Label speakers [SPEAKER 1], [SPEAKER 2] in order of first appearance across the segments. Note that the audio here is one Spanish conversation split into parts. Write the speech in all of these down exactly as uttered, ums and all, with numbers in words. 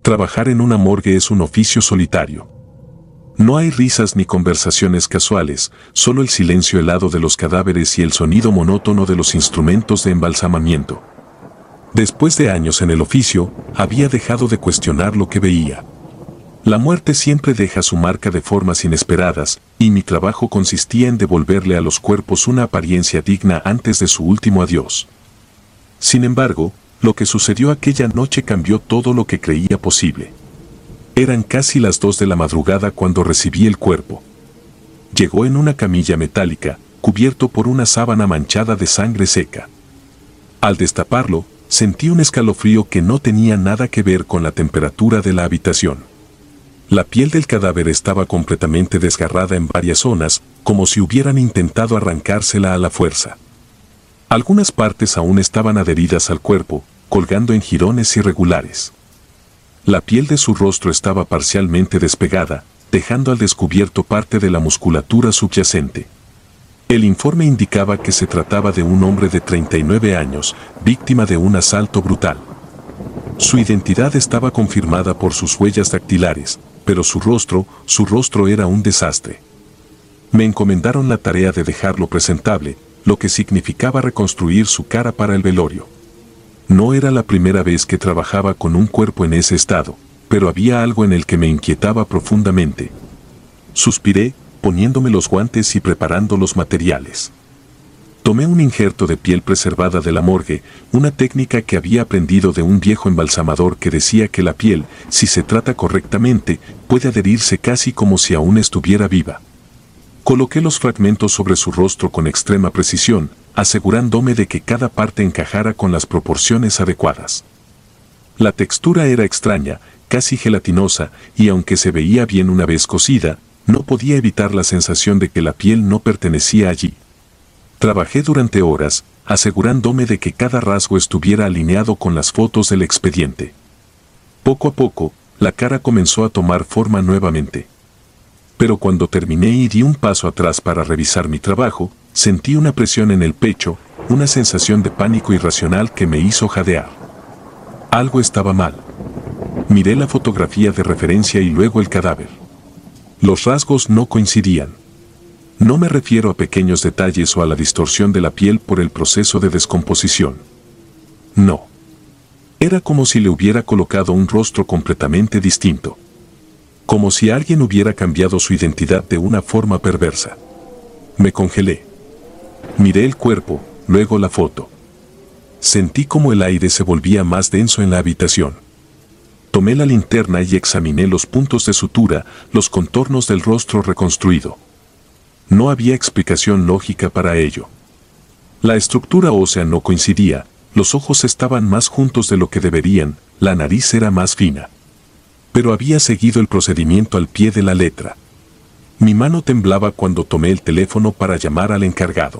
[SPEAKER 1] Trabajar en una morgue es un oficio solitario. No hay risas ni conversaciones casuales, solo el silencio helado de los cadáveres y el sonido monótono de los instrumentos de embalsamamiento. Después de años en el oficio, había dejado de cuestionar lo que veía. La muerte siempre deja su marca de formas inesperadas, y mi trabajo consistía en devolverle a los cuerpos una apariencia digna antes de su último adiós. Sin embargo, lo que sucedió aquella noche cambió todo lo que creía posible. Eran casi las dos de la madrugada cuando recibí el cuerpo. Llegó en una camilla metálica, cubierto por una sábana manchada de sangre seca. Al destaparlo, sentí un escalofrío que no tenía nada que ver con la temperatura de la habitación. La piel del cadáver estaba completamente desgarrada en varias zonas, como si hubieran intentado arrancársela a la fuerza. Algunas partes aún estaban adheridas al cuerpo, colgando en jirones irregulares. La piel de su rostro estaba parcialmente despegada, dejando al descubierto parte de la musculatura subyacente. El informe indicaba que se trataba de un hombre de treinta y nueve años, víctima de un asalto brutal. Su identidad estaba confirmada por sus huellas dactilares, pero su rostro, su rostro era un desastre. Me encomendaron la tarea de dejarlo presentable, lo que significaba reconstruir su cara para el velorio. No era la primera vez que trabajaba con un cuerpo en ese estado, pero había algo en el que me inquietaba profundamente. Suspiré, poniéndome los guantes y preparando los materiales. Tomé un injerto de piel preservada de la morgue, una técnica que había aprendido de un viejo embalsamador que decía que la piel, si se trata correctamente, puede adherirse casi como si aún estuviera viva. Coloqué los fragmentos sobre su rostro con extrema precisión, asegurándome de que cada parte encajara con las proporciones adecuadas. La textura era extraña, casi gelatinosa, y aunque se veía bien una vez cocida, no podía evitar la sensación de que la piel no pertenecía allí. Trabajé durante horas, asegurándome de que cada rasgo estuviera alineado con las fotos del expediente. Poco a poco, la cara comenzó a tomar forma nuevamente. Pero cuando terminé y di un paso atrás para revisar mi trabajo, sentí una presión en el pecho, una sensación de pánico irracional que me hizo jadear. Algo estaba mal. Miré la fotografía de referencia y luego el cadáver. Los rasgos no coincidían. No me refiero a pequeños detalles o a la distorsión de la piel por el proceso de descomposición. No. Era como si le hubiera colocado un rostro completamente distinto. Como si alguien hubiera cambiado su identidad de una forma perversa. Me congelé. Miré el cuerpo, luego la foto. Sentí como el aire se volvía más denso en la habitación. Tomé la linterna y examiné los puntos de sutura, los contornos del rostro reconstruido. No había explicación lógica para ello. La estructura ósea no coincidía, los ojos estaban más juntos de lo que deberían, la nariz era más fina. Pero había seguido el procedimiento al pie de la letra. Mi mano temblaba cuando tomé el teléfono para llamar al encargado.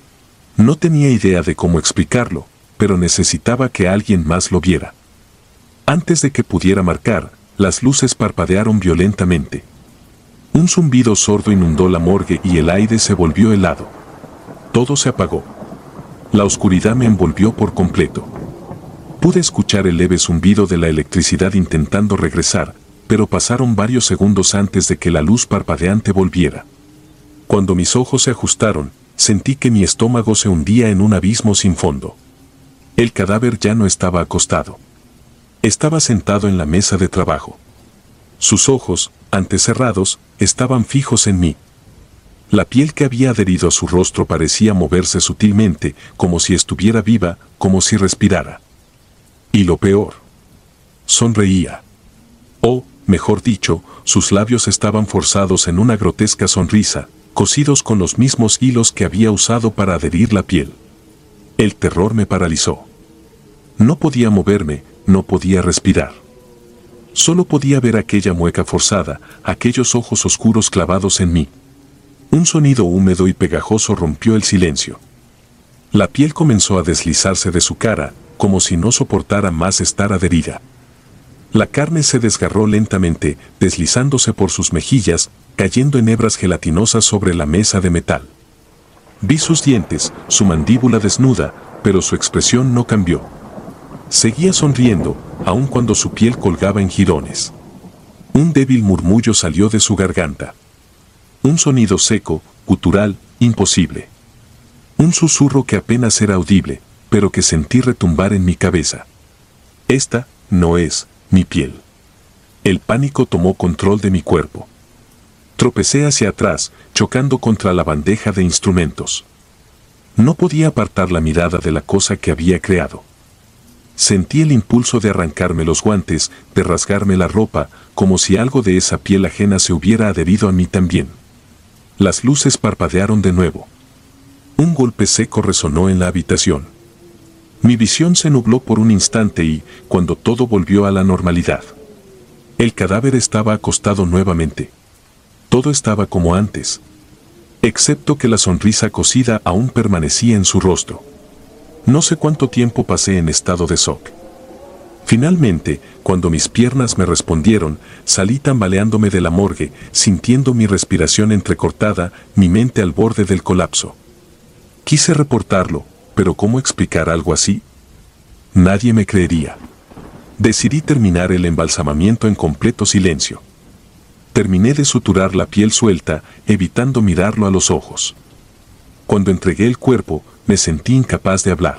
[SPEAKER 1] No tenía idea de cómo explicarlo, pero necesitaba que alguien más lo viera. Antes de que pudiera marcar, las luces parpadearon violentamente. Un zumbido sordo inundó la morgue y el aire se volvió helado. Todo se apagó. La oscuridad me envolvió por completo. Pude escuchar el leve zumbido de la electricidad intentando regresar, pero pasaron varios segundos antes de que la luz parpadeante volviera. Cuando mis ojos se ajustaron, sentí que mi estómago se hundía en un abismo sin fondo. El cadáver ya no estaba acostado. Estaba sentado en la mesa de trabajo. Sus ojos, antes cerrados, estaban fijos en mí. La piel que había adherido a su rostro parecía moverse sutilmente, como si estuviera viva, como si respirara. Y lo peor, sonreía. O, mejor dicho, sus labios estaban forzados en una grotesca sonrisa, cosidos con los mismos hilos que había usado para adherir la piel. El terror me paralizó. No podía moverme, no podía respirar. Solo podía ver aquella mueca forzada, aquellos ojos oscuros clavados en mí. Un sonido húmedo y pegajoso rompió el silencio. La piel comenzó a deslizarse de su cara, como si no soportara más estar adherida. La carne se desgarró lentamente, deslizándose por sus mejillas, cayendo en hebras gelatinosas sobre la mesa de metal. Vi sus dientes, su mandíbula desnuda, pero su expresión no cambió. Seguía sonriendo, aun cuando su piel colgaba en jirones. Un débil murmullo salió de su garganta. Un sonido seco, gutural, imposible. Un susurro que apenas era audible, pero que sentí retumbar en mi cabeza. Esta no es mi piel. El pánico tomó control de mi cuerpo. Tropecé hacia atrás, chocando contra la bandeja de instrumentos. No podía apartar la mirada de la cosa que había creado. Sentí el impulso de arrancarme los guantes, de rasgarme la ropa, como si algo de esa piel ajena se hubiera adherido a mí también. Las luces parpadearon de nuevo. Un golpe seco resonó en la habitación. Mi visión se nubló por un instante y, cuando todo volvió a la normalidad, el cadáver estaba acostado nuevamente. Todo estaba como antes, excepto que la sonrisa cosida aún permanecía en su rostro. No sé cuánto tiempo pasé en estado de shock. Finalmente, cuando mis piernas me respondieron, salí tambaleándome de la morgue, sintiendo mi respiración entrecortada, mi mente al borde del colapso. Quise reportarlo, pero ¿cómo explicar algo así? Nadie me creería. Decidí terminar el embalsamamiento en completo silencio. Terminé de suturar la piel suelta, evitando mirarlo a los ojos. Cuando entregué el cuerpo, me sentí incapaz de hablar.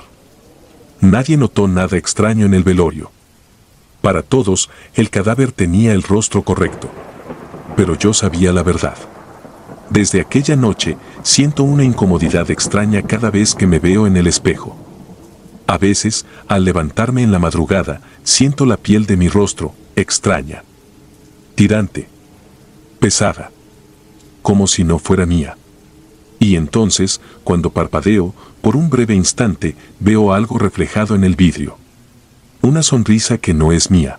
[SPEAKER 1] Nadie notó nada extraño en el velorio. Para todos, el cadáver tenía el rostro correcto. Pero yo sabía la verdad. Desde aquella noche, siento una incomodidad extraña cada vez que me veo en el espejo. A veces, al levantarme en la madrugada, siento la piel de mi rostro, extraña. Tirante. Pesada. Como si no fuera mía. Y entonces, cuando parpadeo, por un breve instante, veo algo reflejado en el vidrio. Una sonrisa que no es mía.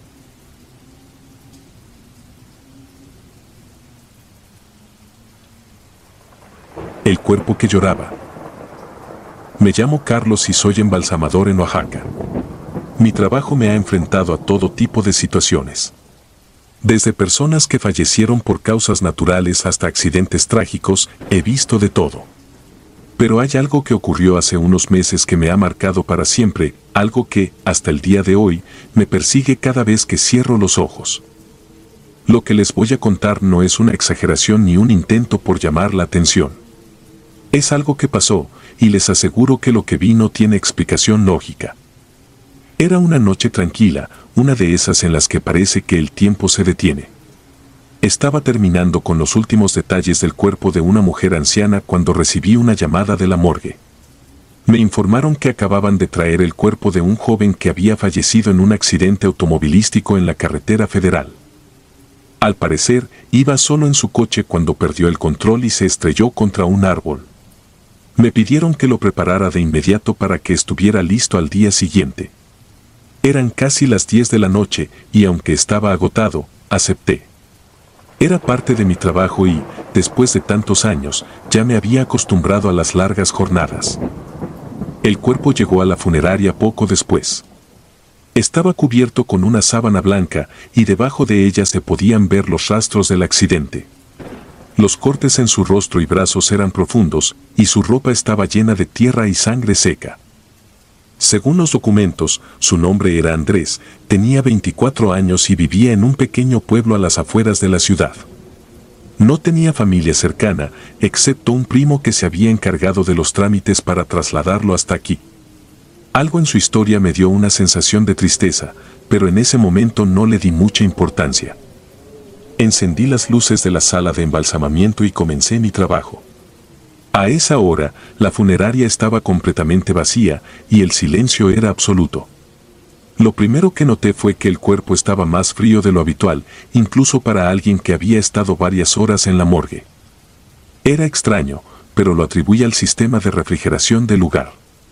[SPEAKER 1] El cuerpo que lloraba. Me llamo Carlos y soy embalsamador en Oaxaca. Mi trabajo me ha enfrentado a todo tipo de situaciones. Desde personas que fallecieron por causas naturales hasta accidentes trágicos, he visto de todo. Pero hay algo que ocurrió hace unos meses que me ha marcado para siempre, algo que, hasta el día de hoy, me persigue cada vez que cierro los ojos. Lo que les voy a contar no es una exageración ni un intento por llamar la atención. Es algo que pasó, y les aseguro que lo que vi no tiene explicación lógica. Era una noche tranquila, una de esas en las que parece que el tiempo se detiene. Estaba terminando con los últimos detalles del cuerpo de una mujer anciana cuando recibí una llamada de la morgue. Me informaron que acababan de traer el cuerpo de un joven que había fallecido en un accidente automovilístico en la carretera federal. Al parecer, iba solo en su coche cuando perdió el control y se estrelló contra un árbol. Me pidieron que lo preparara de inmediato para que estuviera listo al día siguiente. Eran casi las diez de la noche y aunque estaba agotado, acepté. Era parte de mi trabajo y, después de tantos años, ya me había acostumbrado a las largas jornadas. El cuerpo llegó a la funeraria poco después. Estaba cubierto con una sábana blanca y debajo de ella se podían ver los rastros del accidente. Los cortes en su rostro y brazos eran profundos y su ropa estaba llena de tierra y sangre seca. Según los documentos, su nombre era Andrés, tenía veinticuatro años y vivía en un pequeño pueblo a las afueras de la ciudad. No tenía familia cercana, excepto un primo que se había encargado de los trámites para trasladarlo hasta aquí. Algo en su historia me dio una sensación de tristeza, pero en ese momento no le di mucha importancia. Encendí las luces de la sala de embalsamamiento y comencé mi trabajo. A esa hora, la funeraria estaba completamente vacía y el silencio era absoluto. Lo primero que noté fue que el cuerpo estaba más frío de lo habitual, incluso para alguien que había estado varias horas en la morgue. Era extraño, pero lo atribuí al sistema de refrigeración del lugar.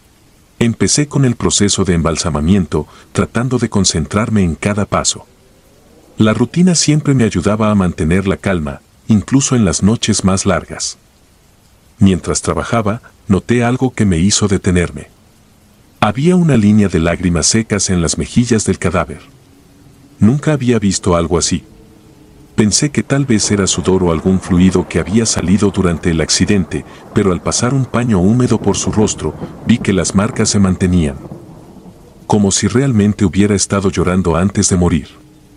[SPEAKER 1] Empecé con el proceso de embalsamamiento, tratando de concentrarme en cada paso. La rutina siempre me ayudaba a mantener la calma, incluso en las noches más largas. Mientras trabajaba, noté algo que me hizo detenerme. Había una línea de lágrimas secas en las mejillas del cadáver. Nunca había visto algo así. Pensé que tal vez era sudor o algún fluido que había salido durante el accidente, pero al pasar un paño húmedo por su rostro, vi que las marcas se mantenían. como si realmente hubiera estado llorando antes de morir.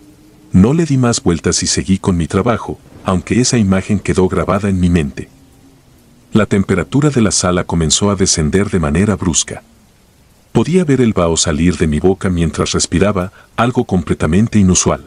[SPEAKER 1] No le di más vueltas y seguí con mi trabajo, aunque esa imagen quedó grabada en mi mente. La temperatura de la sala comenzó a descender de manera brusca. Podía ver el vaho salir de mi boca mientras respiraba, algo completamente inusual.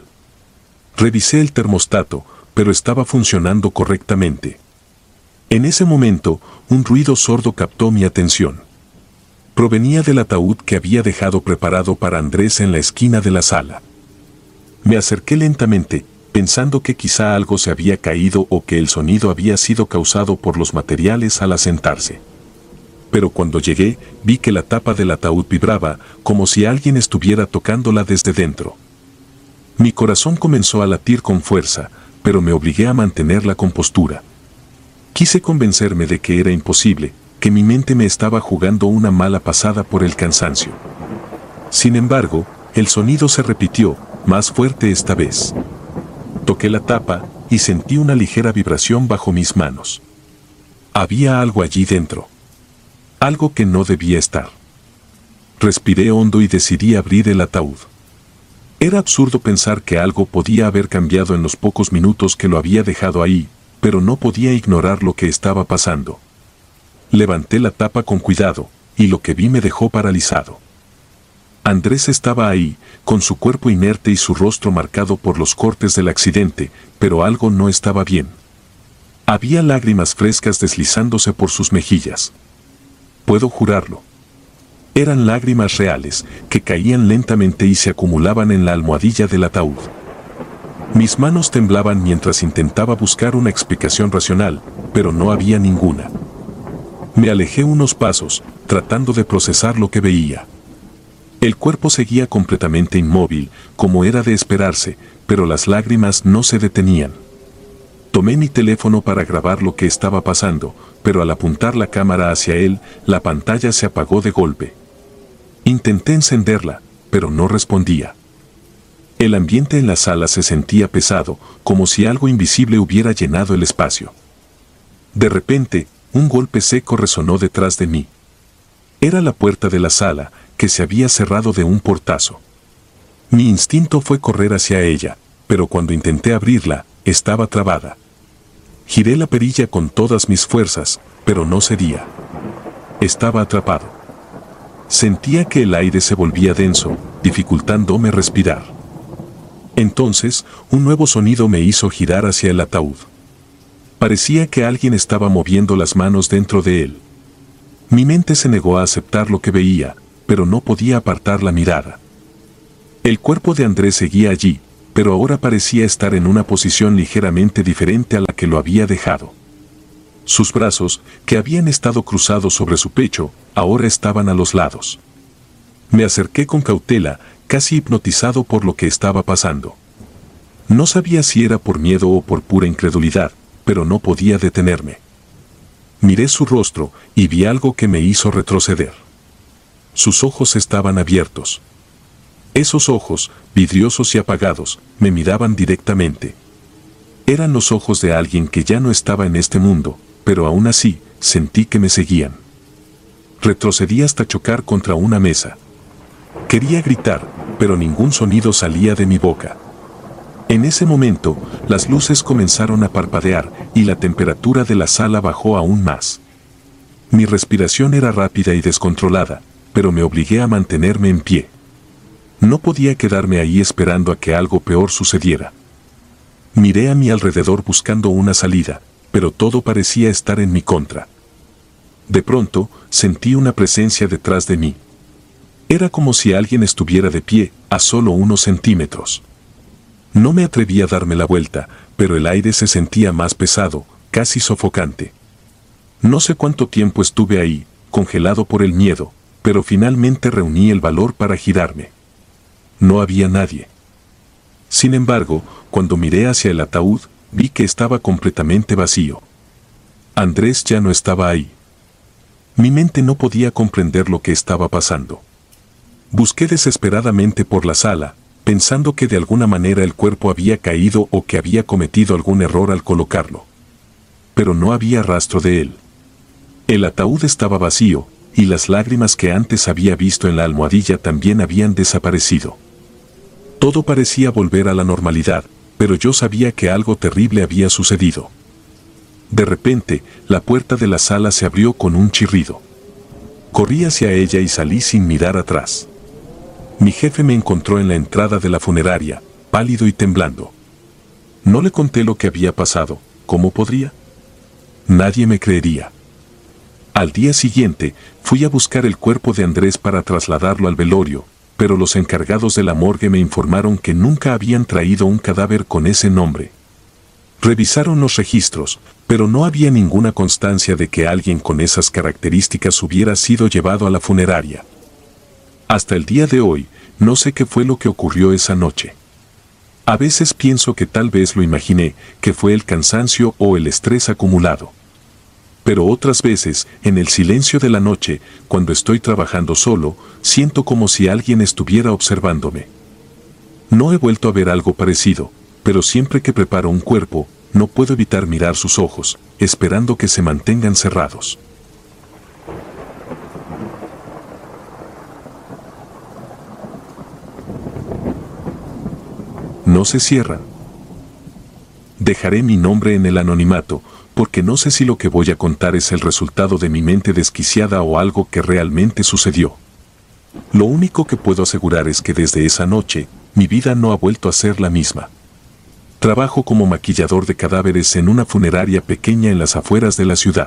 [SPEAKER 1] Revisé el termostato, pero estaba funcionando correctamente. En ese momento, un ruido sordo captó mi atención. Provenía del ataúd que había dejado preparado para Andrés en la esquina de la sala. Me acerqué lentamente, pensando que quizá algo se había caído o que el sonido había sido causado por los materiales al asentarse. Pero cuando llegué, vi que la tapa del ataúd vibraba, como si alguien estuviera tocándola desde dentro. Mi corazón comenzó a latir con fuerza, pero me obligué a mantener la compostura. Quise convencerme de que era imposible, que mi mente me estaba jugando una mala pasada por el cansancio. Sin embargo, el sonido se repitió, más fuerte esta vez. Toqué la tapa y sentí una ligera vibración bajo mis manos. Había algo allí dentro. Algo que no debía estar. Respiré hondo y decidí abrir el ataúd. Era absurdo pensar que algo podía haber cambiado en los pocos minutos que lo había dejado ahí, pero no podía ignorar lo que estaba pasando. Levanté la tapa con cuidado, y lo que vi me dejó paralizado. Andrés estaba ahí, con su cuerpo inerte y su rostro marcado por los cortes del accidente, pero algo no estaba bien. Había lágrimas frescas deslizándose por sus mejillas. Puedo jurarlo. Eran lágrimas reales, que caían lentamente y se acumulaban en la almohadilla del ataúd. Mis manos temblaban mientras intentaba buscar una explicación racional, pero no había ninguna. Me alejé unos pasos, tratando de procesar lo que veía. El cuerpo seguía completamente inmóvil, como era de esperarse, pero las lágrimas no se detenían. Tomé mi teléfono para grabar lo que estaba pasando, pero al apuntar la cámara hacia él, la pantalla se apagó de golpe. Intenté encenderla, pero no respondía. El ambiente en la sala se sentía pesado, como si algo invisible hubiera llenado el espacio. De repente, un golpe seco resonó detrás de mí. Era la puerta de la sala, que se había cerrado de un portazo. Mi instinto fue correr hacia ella, pero cuando intenté abrirla, estaba trabada. Giré la perilla con todas mis fuerzas, pero no cedía. Estaba atrapado. Sentía que el aire se volvía denso, dificultándome respirar. Entonces, un nuevo sonido me hizo girar hacia el ataúd. Parecía que alguien estaba moviendo las manos dentro de él. Mi mente se negó a aceptar lo que veía, pero no podía apartar la mirada. El cuerpo de Andrés seguía allí, pero ahora parecía estar en una posición ligeramente diferente a la que lo había dejado. Sus brazos, que habían estado cruzados sobre su pecho, ahora estaban a los lados. Me acerqué con cautela, casi hipnotizado por lo que estaba pasando. No sabía si era por miedo o por pura incredulidad, pero no podía detenerme. Miré su rostro y vi algo que me hizo retroceder. Sus ojos estaban abiertos. Esos ojos, vidriosos y apagados, me miraban directamente. Eran los ojos de alguien que ya no estaba en este mundo, pero aún así, sentí que me seguían. Retrocedí hasta chocar contra una mesa. Quería gritar, pero ningún sonido salía de mi boca. En ese momento, las luces comenzaron a parpadear y la temperatura de la sala bajó aún más. Mi respiración era rápida y descontrolada, pero me obligué a mantenerme en pie. No podía quedarme ahí esperando a que algo peor sucediera. Miré a mi alrededor buscando una salida, pero todo parecía estar en mi contra. De pronto, sentí una presencia detrás de mí. Era como si alguien estuviera de pie, a solo unos centímetros. No me atreví a darme la vuelta, pero el aire se sentía más pesado, casi sofocante. No sé cuánto tiempo estuve ahí, congelado por el miedo, pero finalmente reuní el valor para girarme. No había nadie. Sin embargo, cuando miré hacia el ataúd, vi que estaba completamente vacío. Andrés ya no estaba ahí. Mi mente no podía comprender lo que estaba pasando. Busqué desesperadamente por la sala, pensando que de alguna manera el cuerpo había caído o que había cometido algún error al colocarlo. Pero no había rastro de él. El ataúd estaba vacío, y las lágrimas que antes había visto en la almohadilla también habían desaparecido. Todo parecía volver a la normalidad, pero yo sabía que algo terrible había sucedido. De repente, la puerta de la sala se abrió con un chirrido. Corrí hacia ella y salí sin mirar atrás. Mi jefe me encontró en la entrada de la funeraria, pálido y temblando. No le conté lo que había pasado. ¿Cómo podría? Nadie me creería. Al día siguiente, fui a buscar el cuerpo de Andrés para trasladarlo al velorio, pero los encargados de la morgue me informaron que nunca habían traído un cadáver con ese nombre. Revisaron los registros, pero no había ninguna constancia de que alguien con esas características hubiera sido llevado a la funeraria. Hasta el día de hoy, no sé qué fue lo que ocurrió esa noche. A veces pienso que tal vez lo imaginé, que fue el cansancio o el estrés acumulado. Pero otras veces, en el silencio de la noche, cuando estoy trabajando solo, siento como si alguien estuviera observándome. No he vuelto a ver algo parecido, pero siempre que preparo un cuerpo, no puedo evitar mirar sus ojos, esperando que se mantengan cerrados. No se cierran. Dejaré mi nombre en el anonimato, porque no sé si lo que voy a contar es el resultado de mi mente desquiciada o algo que realmente sucedió. Lo único que puedo asegurar es que desde esa noche, mi vida no ha vuelto a ser la misma. Trabajo como maquillador de cadáveres en una funeraria pequeña en las afueras de la ciudad.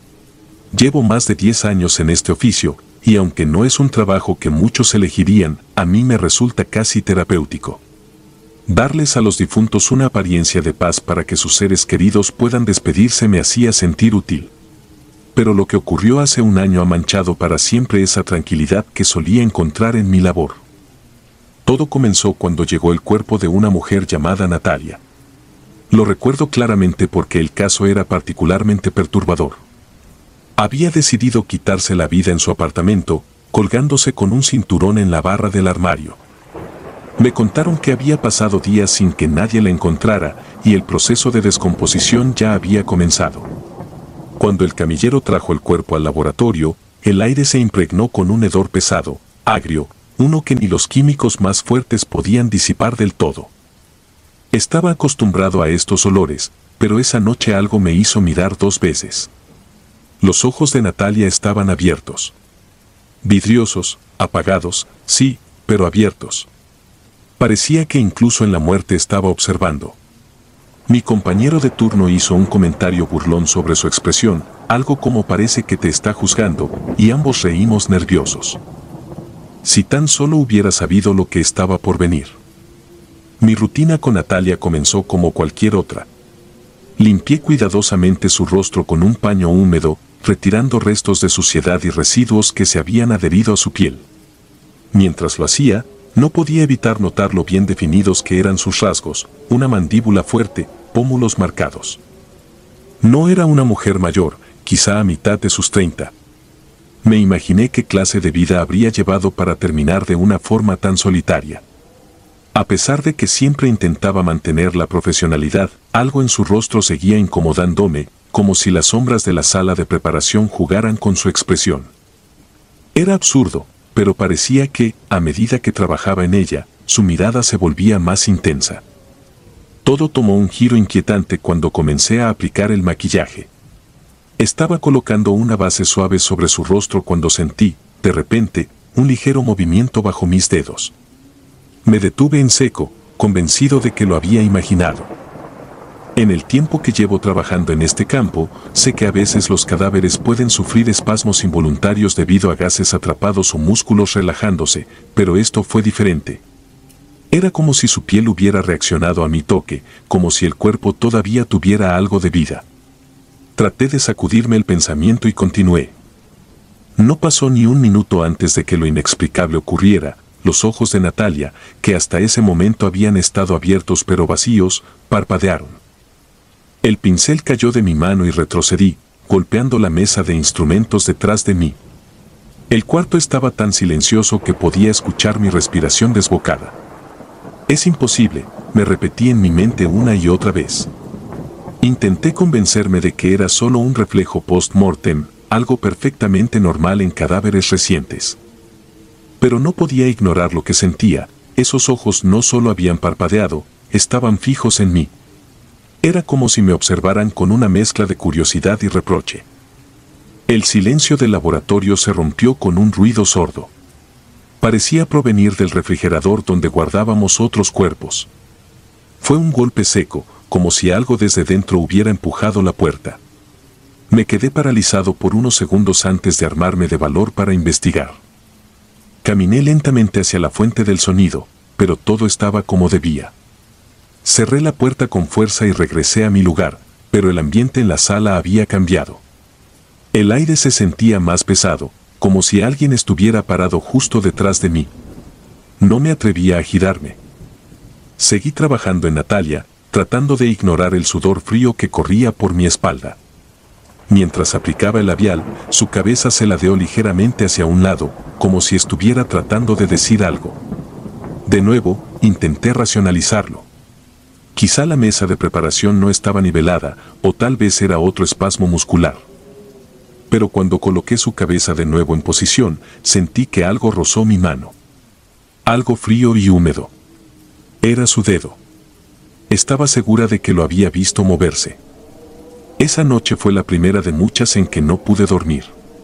[SPEAKER 1] Llevo más de diez años en este oficio, y aunque no es un trabajo que muchos elegirían, a mí me resulta casi terapéutico. Darles a los difuntos una apariencia de paz para que sus seres queridos puedan despedirse me hacía sentir útil. Pero lo que ocurrió hace un año ha manchado para siempre esa tranquilidad que solía encontrar en mi labor. Todo comenzó cuando llegó el cuerpo de una mujer llamada Natalia. Lo recuerdo claramente porque el caso era particularmente perturbador. Había decidido quitarse la vida en su apartamento, colgándose con un cinturón en la barra del armario. Me contaron que había pasado días sin que nadie la encontrara y el proceso de descomposición ya había comenzado. Cuando el camillero trajo el cuerpo al laboratorio, el aire se impregnó con un hedor pesado, agrio, uno que ni los químicos más fuertes podían disipar del todo. Estaba acostumbrado a estos olores, pero esa noche algo me hizo mirar dos veces. Los ojos de Natalia estaban abiertos. Vidriosos, apagados, sí, pero abiertos. Parecía que incluso en la muerte estaba observando. Mi compañero de turno hizo un comentario burlón sobre su expresión, algo como parece que te está juzgando, y ambos reímos nerviosos. Si tan solo hubiera sabido lo que estaba por venir. Mi rutina con Natalia comenzó como cualquier otra. Limpié cuidadosamente su rostro con un paño húmedo, retirando restos de suciedad y residuos que se habían adherido a su piel. Mientras lo hacía, no podía evitar notar lo bien definidos que eran sus rasgos, una mandíbula fuerte, pómulos marcados. No era una mujer mayor, quizá a mitad de sus treinta. Me imaginé qué clase de vida habría llevado para terminar de una forma tan solitaria. A pesar de que siempre intentaba mantener la profesionalidad, algo en su rostro seguía incomodándome, como si las sombras de la sala de preparación jugaran con su expresión. Era absurdo, pero parecía que, a medida que trabajaba en ella, su mirada se volvía más intensa. Todo tomó un giro inquietante cuando comencé a aplicar el maquillaje. Estaba colocando una base suave sobre su rostro cuando sentí, de repente, un ligero movimiento bajo mis dedos. Me detuve en seco, convencido de que lo había imaginado. En el tiempo que llevo trabajando en este campo, sé que a veces los cadáveres pueden sufrir espasmos involuntarios debido a gases atrapados o músculos relajándose, pero esto fue diferente. Era como si su piel hubiera reaccionado a mi toque, como si el cuerpo todavía tuviera algo de vida. Traté de sacudirme el pensamiento y continué. No pasó ni un minuto antes de que lo inexplicable ocurriera. Los ojos de Natalia, que hasta ese momento habían estado abiertos pero vacíos, parpadearon. El pincel cayó de mi mano y retrocedí, golpeando la mesa de instrumentos detrás de mí. El cuarto estaba tan silencioso que podía escuchar mi respiración desbocada. Es imposible, me repetí en mi mente una y otra vez. Intenté convencerme de que era solo un reflejo post-mortem, algo perfectamente normal en cadáveres recientes. Pero no podía ignorar lo que sentía. Esos ojos no solo habían parpadeado, estaban fijos en mí. Era como si me observaran con una mezcla de curiosidad y reproche. El silencio del laboratorio se rompió con un ruido sordo. Parecía provenir del refrigerador donde guardábamos otros cuerpos. Fue un golpe seco, como si algo desde dentro hubiera empujado la puerta. Me quedé paralizado por unos segundos antes de armarme de valor para investigar. Caminé lentamente hacia la fuente del sonido, pero todo estaba como debía. Cerré la puerta con fuerza y regresé a mi lugar, pero el ambiente en la sala había cambiado. El aire se sentía más pesado, como si alguien estuviera parado justo detrás de mí. No me atrevía a girarme. Seguí trabajando en Natalia, tratando de ignorar el sudor frío que corría por mi espalda. Mientras aplicaba el labial, su cabeza se ladeó ligeramente hacia un lado, como si estuviera tratando de decir algo. De nuevo, intenté racionalizarlo. Quizá la mesa de preparación no estaba nivelada, o tal vez era otro espasmo muscular. Pero cuando coloqué su cabeza de nuevo en posición, sentí que algo rozó mi mano. Algo frío y húmedo. Era su dedo. Estaba segura de que lo había visto moverse. Esa noche fue la primera de muchas en que no pude dormir.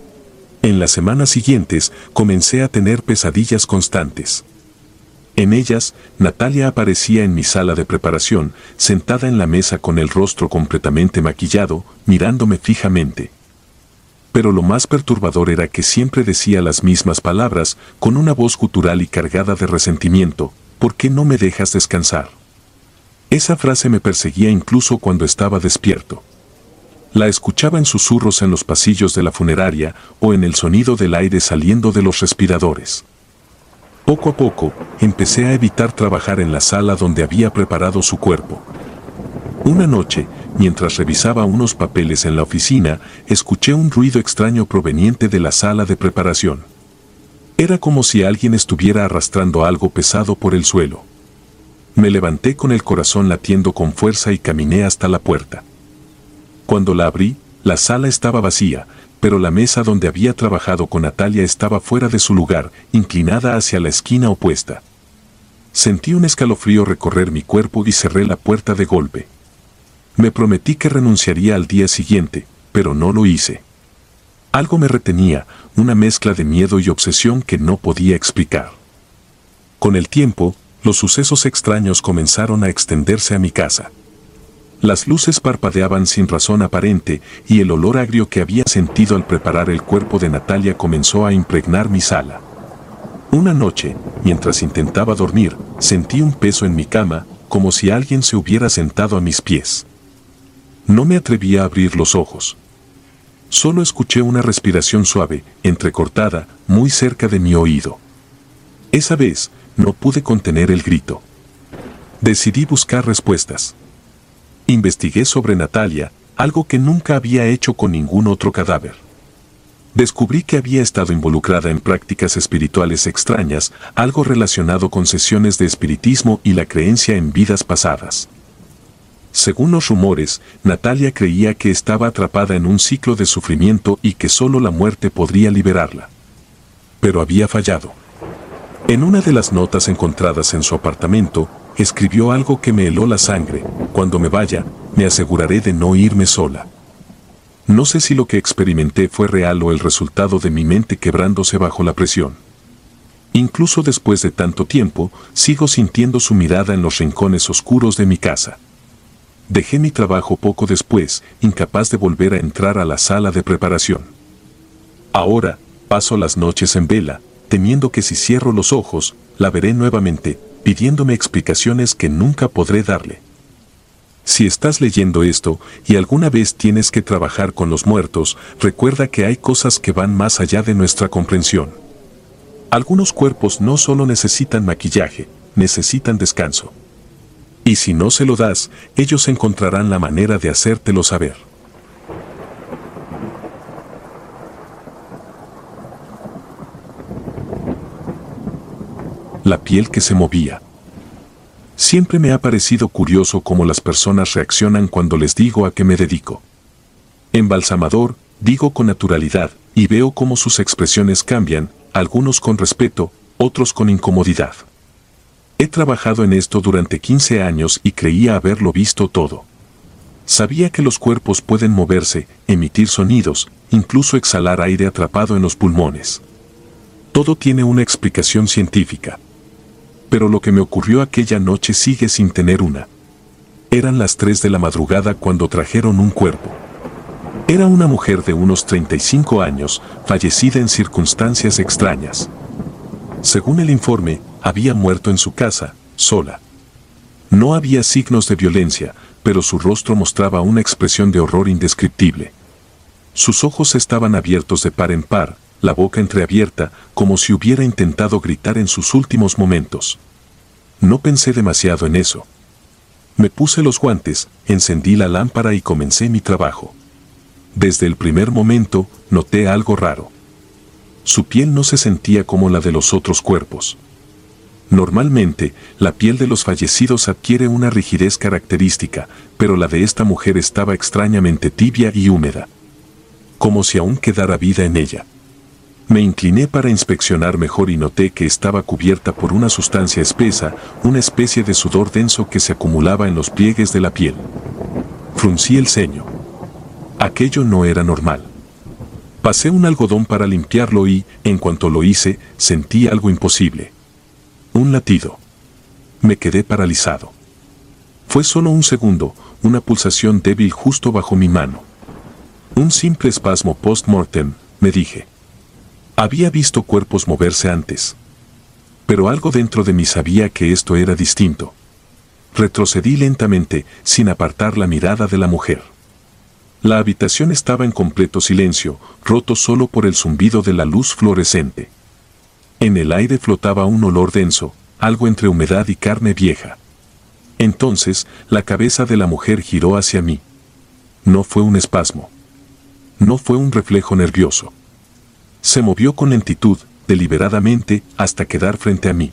[SPEAKER 1] En las semanas siguientes, comencé a tener pesadillas constantes. En ellas, Natalia aparecía en mi sala de preparación, sentada en la mesa con el rostro completamente maquillado, mirándome fijamente. Pero lo más perturbador era que siempre decía las mismas palabras, con una voz gutural y cargada de resentimiento: ¿por qué no me dejas descansar? Esa frase me perseguía incluso cuando estaba despierto. La escuchaba en susurros en los pasillos de la funeraria o en el sonido del aire saliendo de los respiradores. Poco a poco, empecé a evitar trabajar en la sala donde había preparado su cuerpo. Una noche, mientras revisaba unos papeles en la oficina, escuché un ruido extraño proveniente de la sala de preparación. Era como si alguien estuviera arrastrando algo pesado por el suelo. Me levanté con el corazón latiendo con fuerza y caminé hasta la puerta. Cuando la abrí, la sala estaba vacía, pero la mesa donde había trabajado con Natalia estaba fuera de su lugar, inclinada hacia la esquina opuesta. Sentí un escalofrío recorrer mi cuerpo y cerré la puerta de golpe. Me prometí que renunciaría al día siguiente, pero no lo hice. Algo me retenía, una mezcla de miedo y obsesión que no podía explicar. Con el tiempo, los sucesos extraños comenzaron a extenderse a mi casa. Las luces parpadeaban sin razón aparente y el olor agrio que había sentido al preparar el cuerpo de Natalia comenzó a impregnar mi sala. Una noche, mientras intentaba dormir, sentí un peso en mi cama, como si alguien se hubiera sentado a mis pies. No me atrevía a abrir los ojos. Solo escuché una respiración suave, entrecortada, muy cerca de mi oído. Esa vez, no pude contener el grito. Decidí buscar respuestas. Investigué sobre Natalia, algo que nunca había hecho con ningún otro cadáver. Descubrí que había estado involucrada en prácticas espirituales extrañas, algo relacionado con sesiones de espiritismo y la creencia en vidas pasadas. Según los rumores, Natalia creía que estaba atrapada en un ciclo de sufrimiento y que solo la muerte podría liberarla. Pero había fallado. En una de las notas encontradas en su apartamento, escribió algo que me heló la sangre: cuando me vaya, me aseguraré de no irme sola. No sé si lo que experimenté fue real o el resultado de mi mente quebrándose bajo la presión. Incluso después de tanto tiempo, sigo sintiendo su mirada en los rincones oscuros de mi casa. Dejé mi trabajo poco después, incapaz de volver a entrar a la sala de preparación. Ahora, paso las noches en vela, temiendo que si cierro los ojos, la veré nuevamente, pidiéndome explicaciones que nunca podré darle. Si estás leyendo esto y alguna vez tienes que trabajar con los muertos, recuerda que hay cosas que van más allá de nuestra comprensión. Algunos cuerpos no solo necesitan maquillaje, necesitan descanso. Y si no se lo das, ellos encontrarán la manera de hacértelo saber. La piel que se movía. Siempre me ha parecido curioso cómo las personas reaccionan cuando les digo a qué me dedico. Embalsamador, digo con naturalidad, y veo cómo sus expresiones cambian, algunos con respeto, otros con incomodidad. He trabajado en esto durante quince años y creía haberlo visto todo. Sabía que los cuerpos pueden moverse, emitir sonidos, incluso exhalar aire atrapado en los pulmones. Todo tiene una explicación científica. Pero lo que me ocurrió aquella noche sigue sin tener una. Eran las tres de la madrugada cuando trajeron un cuerpo. Era una mujer de unos treinta y cinco años, fallecida en circunstancias extrañas. Según el informe, había muerto en su casa, sola. No había signos de violencia, pero su rostro mostraba una expresión de horror indescriptible. Sus ojos estaban abiertos de par en par, la boca entreabierta, como si hubiera intentado gritar en sus últimos momentos. No pensé demasiado en eso. Me puse los guantes, encendí la lámpara y comencé mi trabajo. Desde el primer momento, noté algo raro. Su piel no se sentía como la de los otros cuerpos. Normalmente, la piel de los fallecidos adquiere una rigidez característica, pero la de esta mujer estaba extrañamente tibia y húmeda. Como si aún quedara vida en ella. Me incliné para inspeccionar mejor y noté que estaba cubierta por una sustancia espesa, una especie de sudor denso que se acumulaba en los pliegues de la piel. Fruncí el ceño. Aquello no era normal. Pasé un algodón para limpiarlo y, en cuanto lo hice, sentí algo imposible. Un latido. Me quedé paralizado. Fue solo un segundo, una pulsación débil justo bajo mi mano. Un simple espasmo post-mortem, me dije. Había visto cuerpos moverse antes. Pero algo dentro de mí sabía que esto era distinto. Retrocedí lentamente, sin apartar la mirada de la mujer. La habitación estaba en completo silencio, roto solo por el zumbido de la luz fluorescente. En el aire flotaba un olor denso, algo entre humedad y carne vieja. Entonces, la cabeza de la mujer giró hacia mí. No fue un espasmo. No fue un reflejo nervioso. Se movió con lentitud, deliberadamente, hasta quedar frente a mí.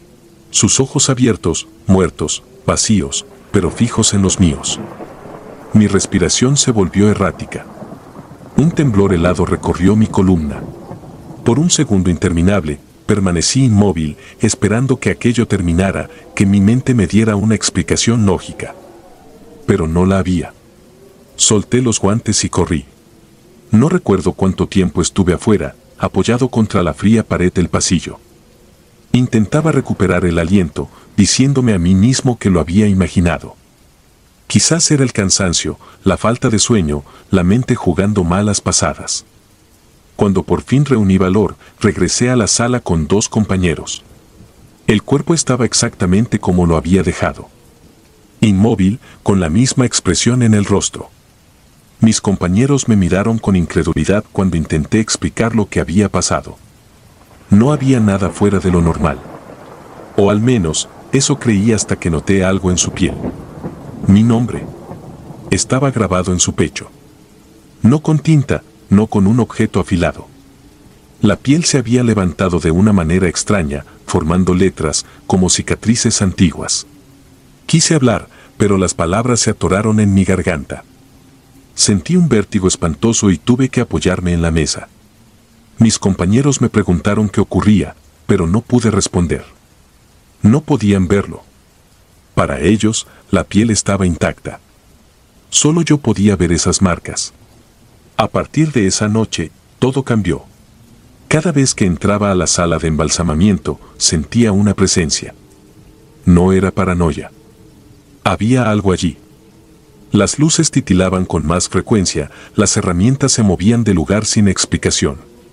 [SPEAKER 1] Sus ojos abiertos, muertos, vacíos, pero fijos en los míos. Mi respiración se volvió errática. Un temblor helado recorrió mi columna. Por un segundo interminable, permanecí inmóvil, esperando que aquello terminara, que mi mente me diera una explicación lógica. Pero no la había. Solté los guantes y corrí. No recuerdo cuánto tiempo estuve afuera, apoyado contra la fría pared del pasillo. Intentaba recuperar el aliento, diciéndome a mí mismo que lo había imaginado. Quizás era el cansancio, la falta de sueño, la mente jugando malas pasadas. Cuando por fin reuní valor, regresé a la sala con dos compañeros. El cuerpo estaba exactamente como lo había dejado. Inmóvil, con la misma expresión en el rostro. Mis compañeros me miraron con incredulidad cuando intenté explicar lo que había pasado. No había nada fuera de lo normal. O al menos, eso creí hasta que noté algo en su piel. Mi nombre. Estaba grabado en su pecho. No con tinta, no con un objeto afilado. La piel se había levantado de una manera extraña, formando letras, como cicatrices antiguas. Quise hablar, pero las palabras se atoraron en mi garganta. Sentí un vértigo espantoso y tuve que apoyarme en la mesa. Mis compañeros me preguntaron qué ocurría, pero no pude responder. No podían verlo. Para ellos, la piel estaba intacta. Solo yo podía ver esas marcas. A partir de esa noche, todo cambió. Cada vez que entraba a la sala de embalsamamiento, sentía una presencia. No era paranoia. Había algo allí. Las luces titilaban con más frecuencia, las herramientas se movían de lugar sin explicación.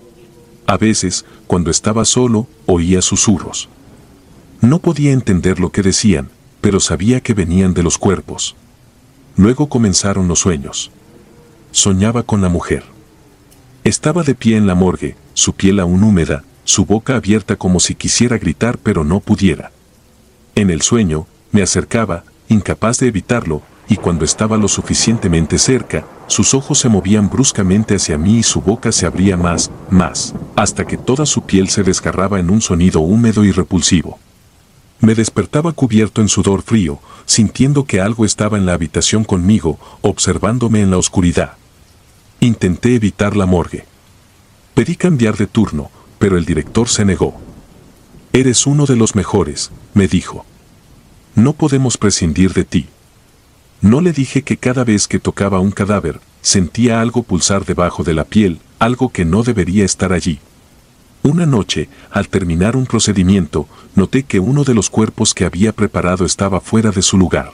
[SPEAKER 1] A veces, cuando estaba solo, oía susurros. No podía entender lo que decían, pero sabía que venían de los cuerpos. Luego comenzaron los sueños. Soñaba con la mujer. Estaba de pie en la morgue, su piel aún húmeda, su boca abierta como si quisiera gritar pero no pudiera. En el sueño, me acercaba, incapaz de evitarlo, y cuando estaba lo suficientemente cerca, sus ojos se movían bruscamente hacia mí y su boca se abría más, más, hasta que toda su piel se desgarraba en un sonido húmedo y repulsivo. Me despertaba cubierto en sudor frío, sintiendo que algo estaba en la habitación conmigo, observándome en la oscuridad. Intenté evitar la morgue. Pedí cambiar de turno, pero el director se negó. Eres uno de los mejores, me dijo. No podemos prescindir de ti. No le dije que cada vez que tocaba un cadáver, sentía algo pulsar debajo de la piel, algo que no debería estar allí. Una noche, al terminar un procedimiento, noté que uno de los cuerpos que había preparado estaba fuera de su lugar.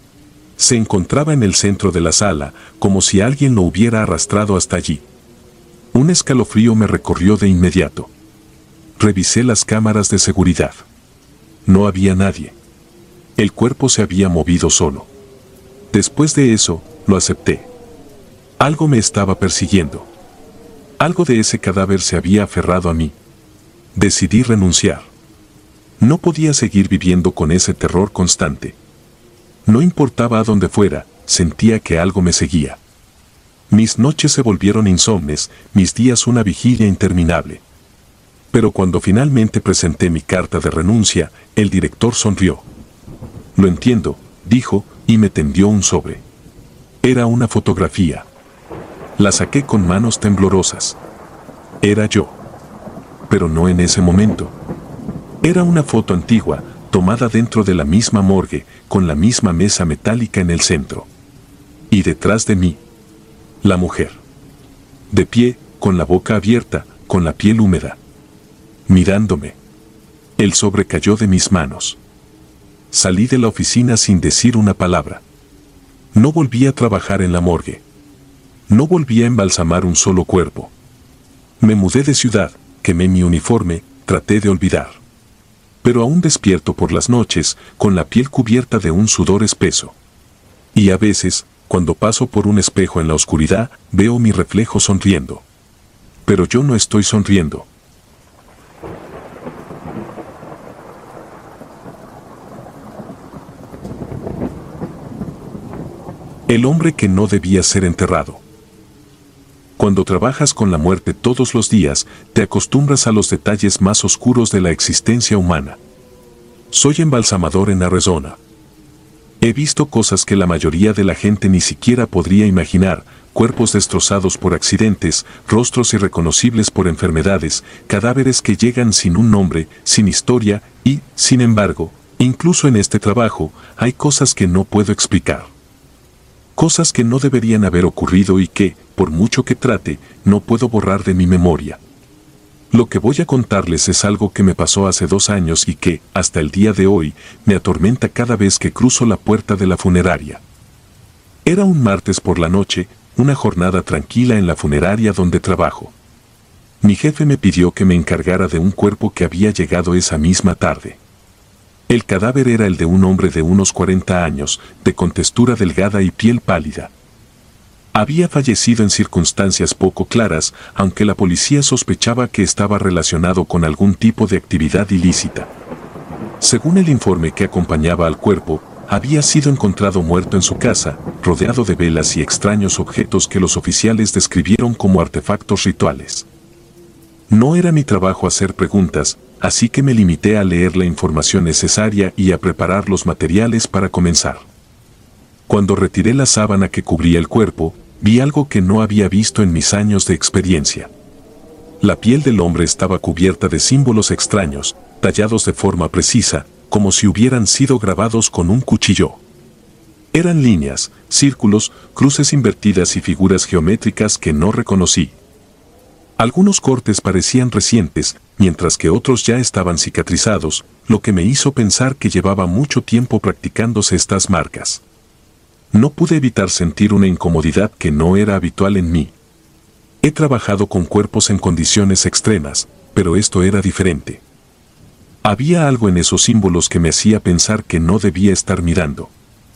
[SPEAKER 1] Se encontraba en el centro de la sala, como si alguien lo hubiera arrastrado hasta allí. Un escalofrío me recorrió de inmediato. Revisé las cámaras de seguridad. No había nadie. El cuerpo se había movido solo. Después de eso, lo acepté. Algo me estaba persiguiendo. Algo de ese cadáver se había aferrado a mí. Decidí renunciar. No podía seguir viviendo con ese terror constante. No importaba a dónde fuera, sentía que algo me seguía. Mis noches se volvieron insomnes, mis días una vigilia interminable. Pero cuando finalmente presenté mi carta de renuncia, el director sonrió. Lo entiendo, dijo, y me tendió un sobre. Era una fotografía. La saqué con manos temblorosas. Era yo. Pero no en ese momento. Era una foto antigua, tomada dentro de la misma morgue, con la misma mesa metálica en el centro. Y detrás de mí, la mujer. De pie, con la boca abierta, con la piel húmeda. Mirándome. El sobre cayó de mis manos. Salí de la oficina sin decir una palabra. No volví a trabajar en la morgue. No volví a embalsamar un solo cuerpo. Me mudé de ciudad, quemé mi uniforme, traté de olvidar. Pero aún despierto por las noches, con la piel cubierta de un sudor espeso. Y a veces, cuando paso por un espejo en la oscuridad, veo mi reflejo sonriendo. Pero yo no estoy sonriendo. El hombre que no debía ser enterrado. Cuando trabajas con la muerte todos los días, te acostumbras a los detalles más oscuros de la existencia humana. Soy embalsamador en Arizona. He visto cosas que la mayoría de la gente ni siquiera podría imaginar: cuerpos destrozados por accidentes, rostros irreconocibles por enfermedades, cadáveres que llegan sin un nombre, sin historia, y, sin embargo, incluso en este trabajo, hay cosas que no puedo explicar. Cosas que no deberían haber ocurrido y que, por mucho que trate, no puedo borrar de mi memoria. Lo que voy a contarles es algo que me pasó hace dos años y que, hasta el día de hoy, me atormenta cada vez que cruzo la puerta de la funeraria. Era un martes por la noche, una jornada tranquila en la funeraria donde trabajo. Mi jefe me pidió que me encargara de un cuerpo que había llegado esa misma tarde. El cadáver era el de un hombre de unos cuarenta años, de contextura delgada y piel pálida. Había fallecido en circunstancias poco claras, aunque la policía sospechaba que estaba relacionado con algún tipo de actividad ilícita. Según el informe que acompañaba al cuerpo, había sido encontrado muerto en su casa, rodeado de velas y extraños objetos que los oficiales describieron como artefactos rituales. No era mi trabajo hacer preguntas, así que me limité a leer la información necesaria y a preparar los materiales para comenzar. Cuando retiré la sábana que cubría el cuerpo, vi algo que no había visto en mis años de experiencia. La piel del hombre estaba cubierta de símbolos extraños, tallados de forma precisa, como si hubieran sido grabados con un cuchillo. Eran líneas, círculos, cruces invertidas y figuras geométricas que no reconocí. Algunos cortes parecían recientes, mientras que otros ya estaban cicatrizados, lo que me hizo pensar que llevaba mucho tiempo practicándose estas marcas. No pude evitar sentir una incomodidad que no era habitual en mí. He trabajado con cuerpos en condiciones extremas, pero esto era diferente. Había algo en esos símbolos que me hacía pensar que no debía estar mirando.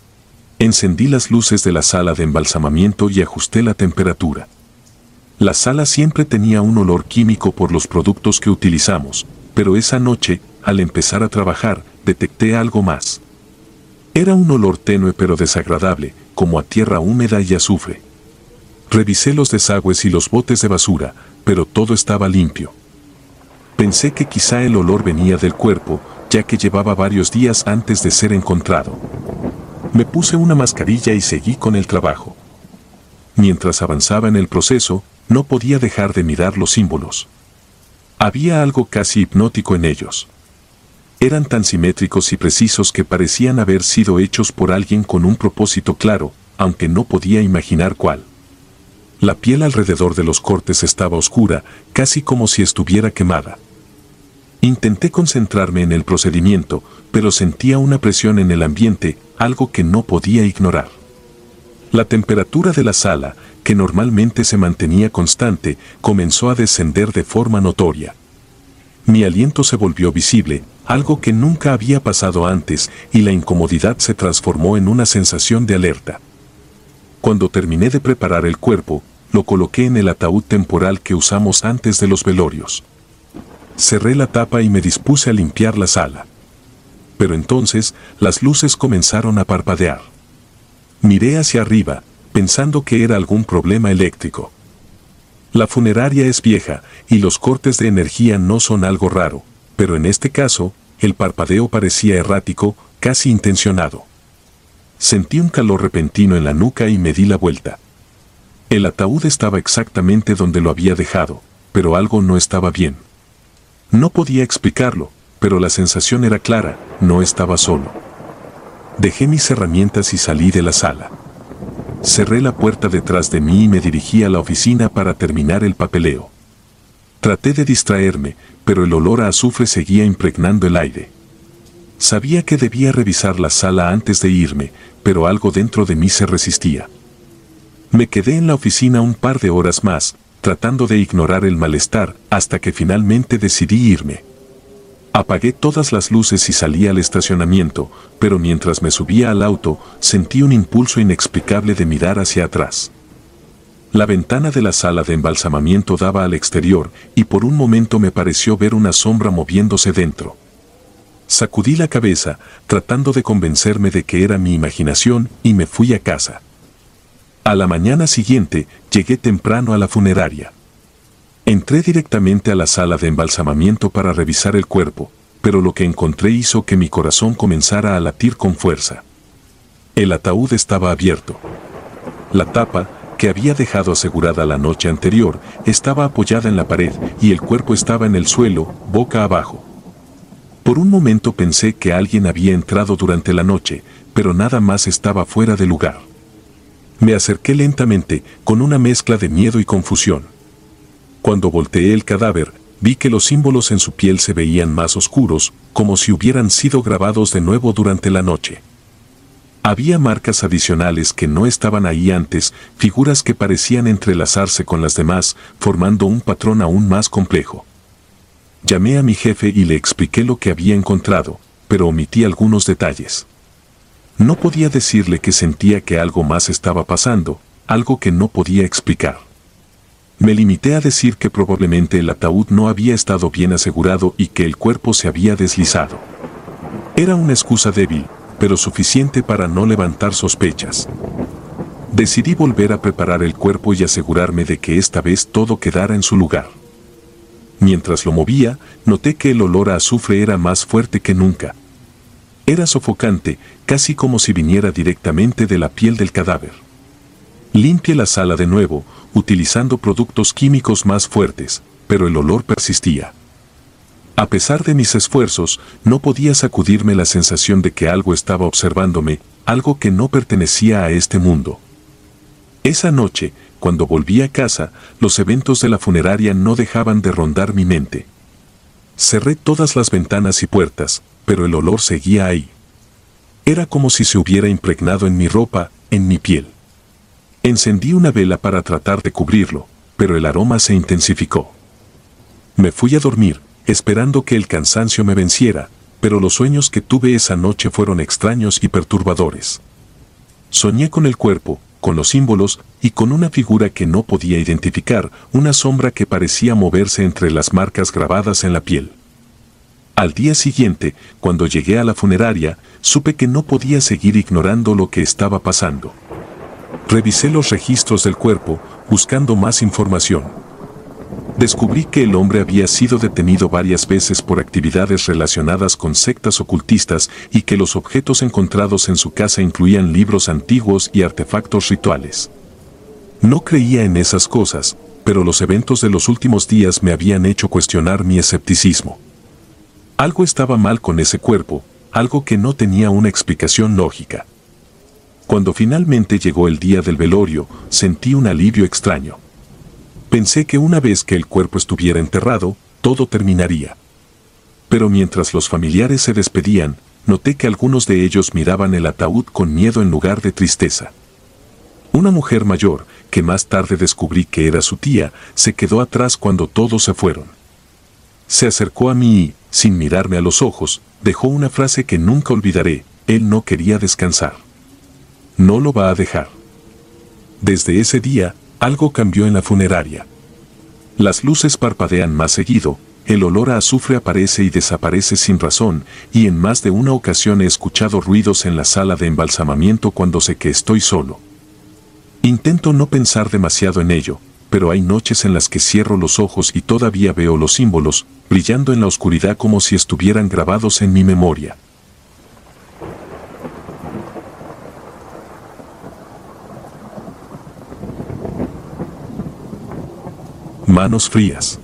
[SPEAKER 1] Encendí las luces de la sala de embalsamamiento y ajusté la temperatura. La sala siempre tenía un olor químico por los productos que utilizamos, pero esa noche, al empezar a trabajar, detecté algo más. Era un olor tenue pero desagradable, como a tierra húmeda y azufre. Revisé los desagües y los botes de basura, pero todo estaba limpio. Pensé que quizá el olor venía del cuerpo, ya que llevaba varios días antes de ser encontrado. Me puse una mascarilla y seguí con el trabajo. mientras avanzaba en el proceso, no podía dejar de mirar los símbolos. Había algo casi hipnótico en ellos. Eran tan simétricos y precisos que parecían haber sido hechos por alguien con un propósito claro, aunque no podía imaginar cuál. La piel alrededor de los cortes estaba oscura, casi como si estuviera quemada. Intenté concentrarme en el procedimiento, pero sentía una presión en el ambiente, algo que no podía ignorar. La temperatura de la sala, que normalmente se mantenía constante, comenzó a descender de forma notoria. Mi aliento se volvió visible, algo que nunca había pasado antes, y la incomodidad se transformó en una sensación de alerta. Cuando terminé de preparar el cuerpo, lo coloqué en el ataúd temporal que usamos antes de los velorios. Cerré la tapa y me dispuse a limpiar la sala. Pero entonces, las luces comenzaron a parpadear. Miré hacia arriba, pensando que era algún problema eléctrico. La funeraria es vieja, y los cortes de energía no son algo raro, pero en este caso, el parpadeo parecía errático, casi intencionado. Sentí un calor repentino en la nuca y me di la vuelta. El ataúd estaba exactamente donde lo había dejado, pero algo no estaba bien. No podía explicarlo, pero la sensación era clara, no estaba solo. Dejé mis herramientas y salí de la sala. Cerré la puerta detrás de mí y me dirigí a la oficina para terminar el papeleo. Traté de distraerme, pero el olor a azufre seguía impregnando el aire. Sabía que debía revisar la sala antes de irme, pero algo dentro de mí se resistía. Me quedé en la oficina un par de horas más, tratando de ignorar el malestar, hasta que finalmente decidí irme. Apagué todas las luces y salí al estacionamiento, pero mientras me subía al auto, sentí un impulso inexplicable de mirar hacia atrás. La ventana de la sala de embalsamamiento daba al exterior, y por un momento me pareció ver una sombra moviéndose dentro. Sacudí la cabeza, tratando de convencerme de que era mi imaginación, y me fui a casa. A la mañana siguiente, llegué temprano a la funeraria. Entré directamente a la sala de embalsamamiento para revisar el cuerpo, pero lo que encontré hizo que mi corazón comenzara a latir con fuerza. El ataúd estaba abierto. La tapa, que había dejado asegurada la noche anterior, estaba apoyada en la pared y el cuerpo estaba en el suelo, boca abajo. Por un momento pensé que alguien había entrado durante la noche, pero nada más estaba fuera de lugar. Me acerqué lentamente, con una mezcla de miedo y confusión. Cuando volteé el cadáver, vi que los símbolos en su piel se veían más oscuros, como si hubieran sido grabados de nuevo durante la noche. Había marcas adicionales que no estaban ahí antes, figuras que parecían entrelazarse con las demás, formando un patrón aún más complejo. Llamé a mi jefe y le expliqué lo que había encontrado, pero omití algunos detalles. No podía decirle que sentía que algo más estaba pasando, algo que no podía explicar. Me limité a decir que probablemente el ataúd no había estado bien asegurado y que el cuerpo se había deslizado. Era una excusa débil, pero suficiente para no levantar sospechas. Decidí volver a preparar el cuerpo y asegurarme de que esta vez todo quedara en su lugar. Mientras lo movía, noté que el olor a azufre era más fuerte que nunca. Era sofocante, casi como si viniera directamente de la piel del cadáver. Limpié la sala de nuevo, utilizando productos químicos más fuertes, pero el olor persistía. A pesar de mis esfuerzos, no podía sacudirme la sensación de que algo estaba observándome, algo que no pertenecía a este mundo. Esa noche, cuando volví a casa, los eventos de la funeraria no dejaban de rondar mi mente. Cerré todas las ventanas y puertas, pero el olor seguía ahí. Era como si se hubiera impregnado en mi ropa, en mi piel. Encendí una vela para tratar de cubrirlo, pero el aroma se intensificó. Me fui a dormir, esperando que el cansancio me venciera, pero los sueños que tuve esa noche fueron extraños y perturbadores. Soñé con el cuerpo, con los símbolos, y con una figura que no podía identificar, una sombra que parecía moverse entre las marcas grabadas en la piel. Al día siguiente, cuando llegué a la funeraria, supe que no podía seguir ignorando lo que estaba pasando. Revisé los registros del cuerpo, buscando más información. Descubrí que el hombre había sido detenido varias veces por actividades relacionadas con sectas ocultistas y que los objetos encontrados en su casa incluían libros antiguos y artefactos rituales. No creía en esas cosas, pero los eventos de los últimos días me habían hecho cuestionar mi escepticismo. Algo estaba mal con ese cuerpo, algo que no tenía una explicación lógica. Cuando finalmente llegó el día del velorio, sentí un alivio extraño. Pensé que una vez que el cuerpo estuviera enterrado, todo terminaría. Pero mientras los familiares se despedían, noté que algunos de ellos miraban el ataúd con miedo en lugar de tristeza. Una mujer mayor, que más tarde descubrí que era su tía, se quedó atrás cuando todos se fueron. Se acercó a mí y, sin mirarme a los ojos, dejó una frase que nunca olvidaré: él no quería descansar. No lo va a dejar. Desde ese día, algo cambió en la funeraria. Las luces parpadean más seguido, el olor a azufre aparece y desaparece sin razón, y en más de una ocasión he escuchado ruidos en la sala de embalsamamiento cuando sé que estoy solo. Intento no pensar demasiado en ello, pero hay noches en las que cierro los ojos y todavía veo los símbolos, brillando en la oscuridad como si estuvieran grabados en mi memoria. Manos frías.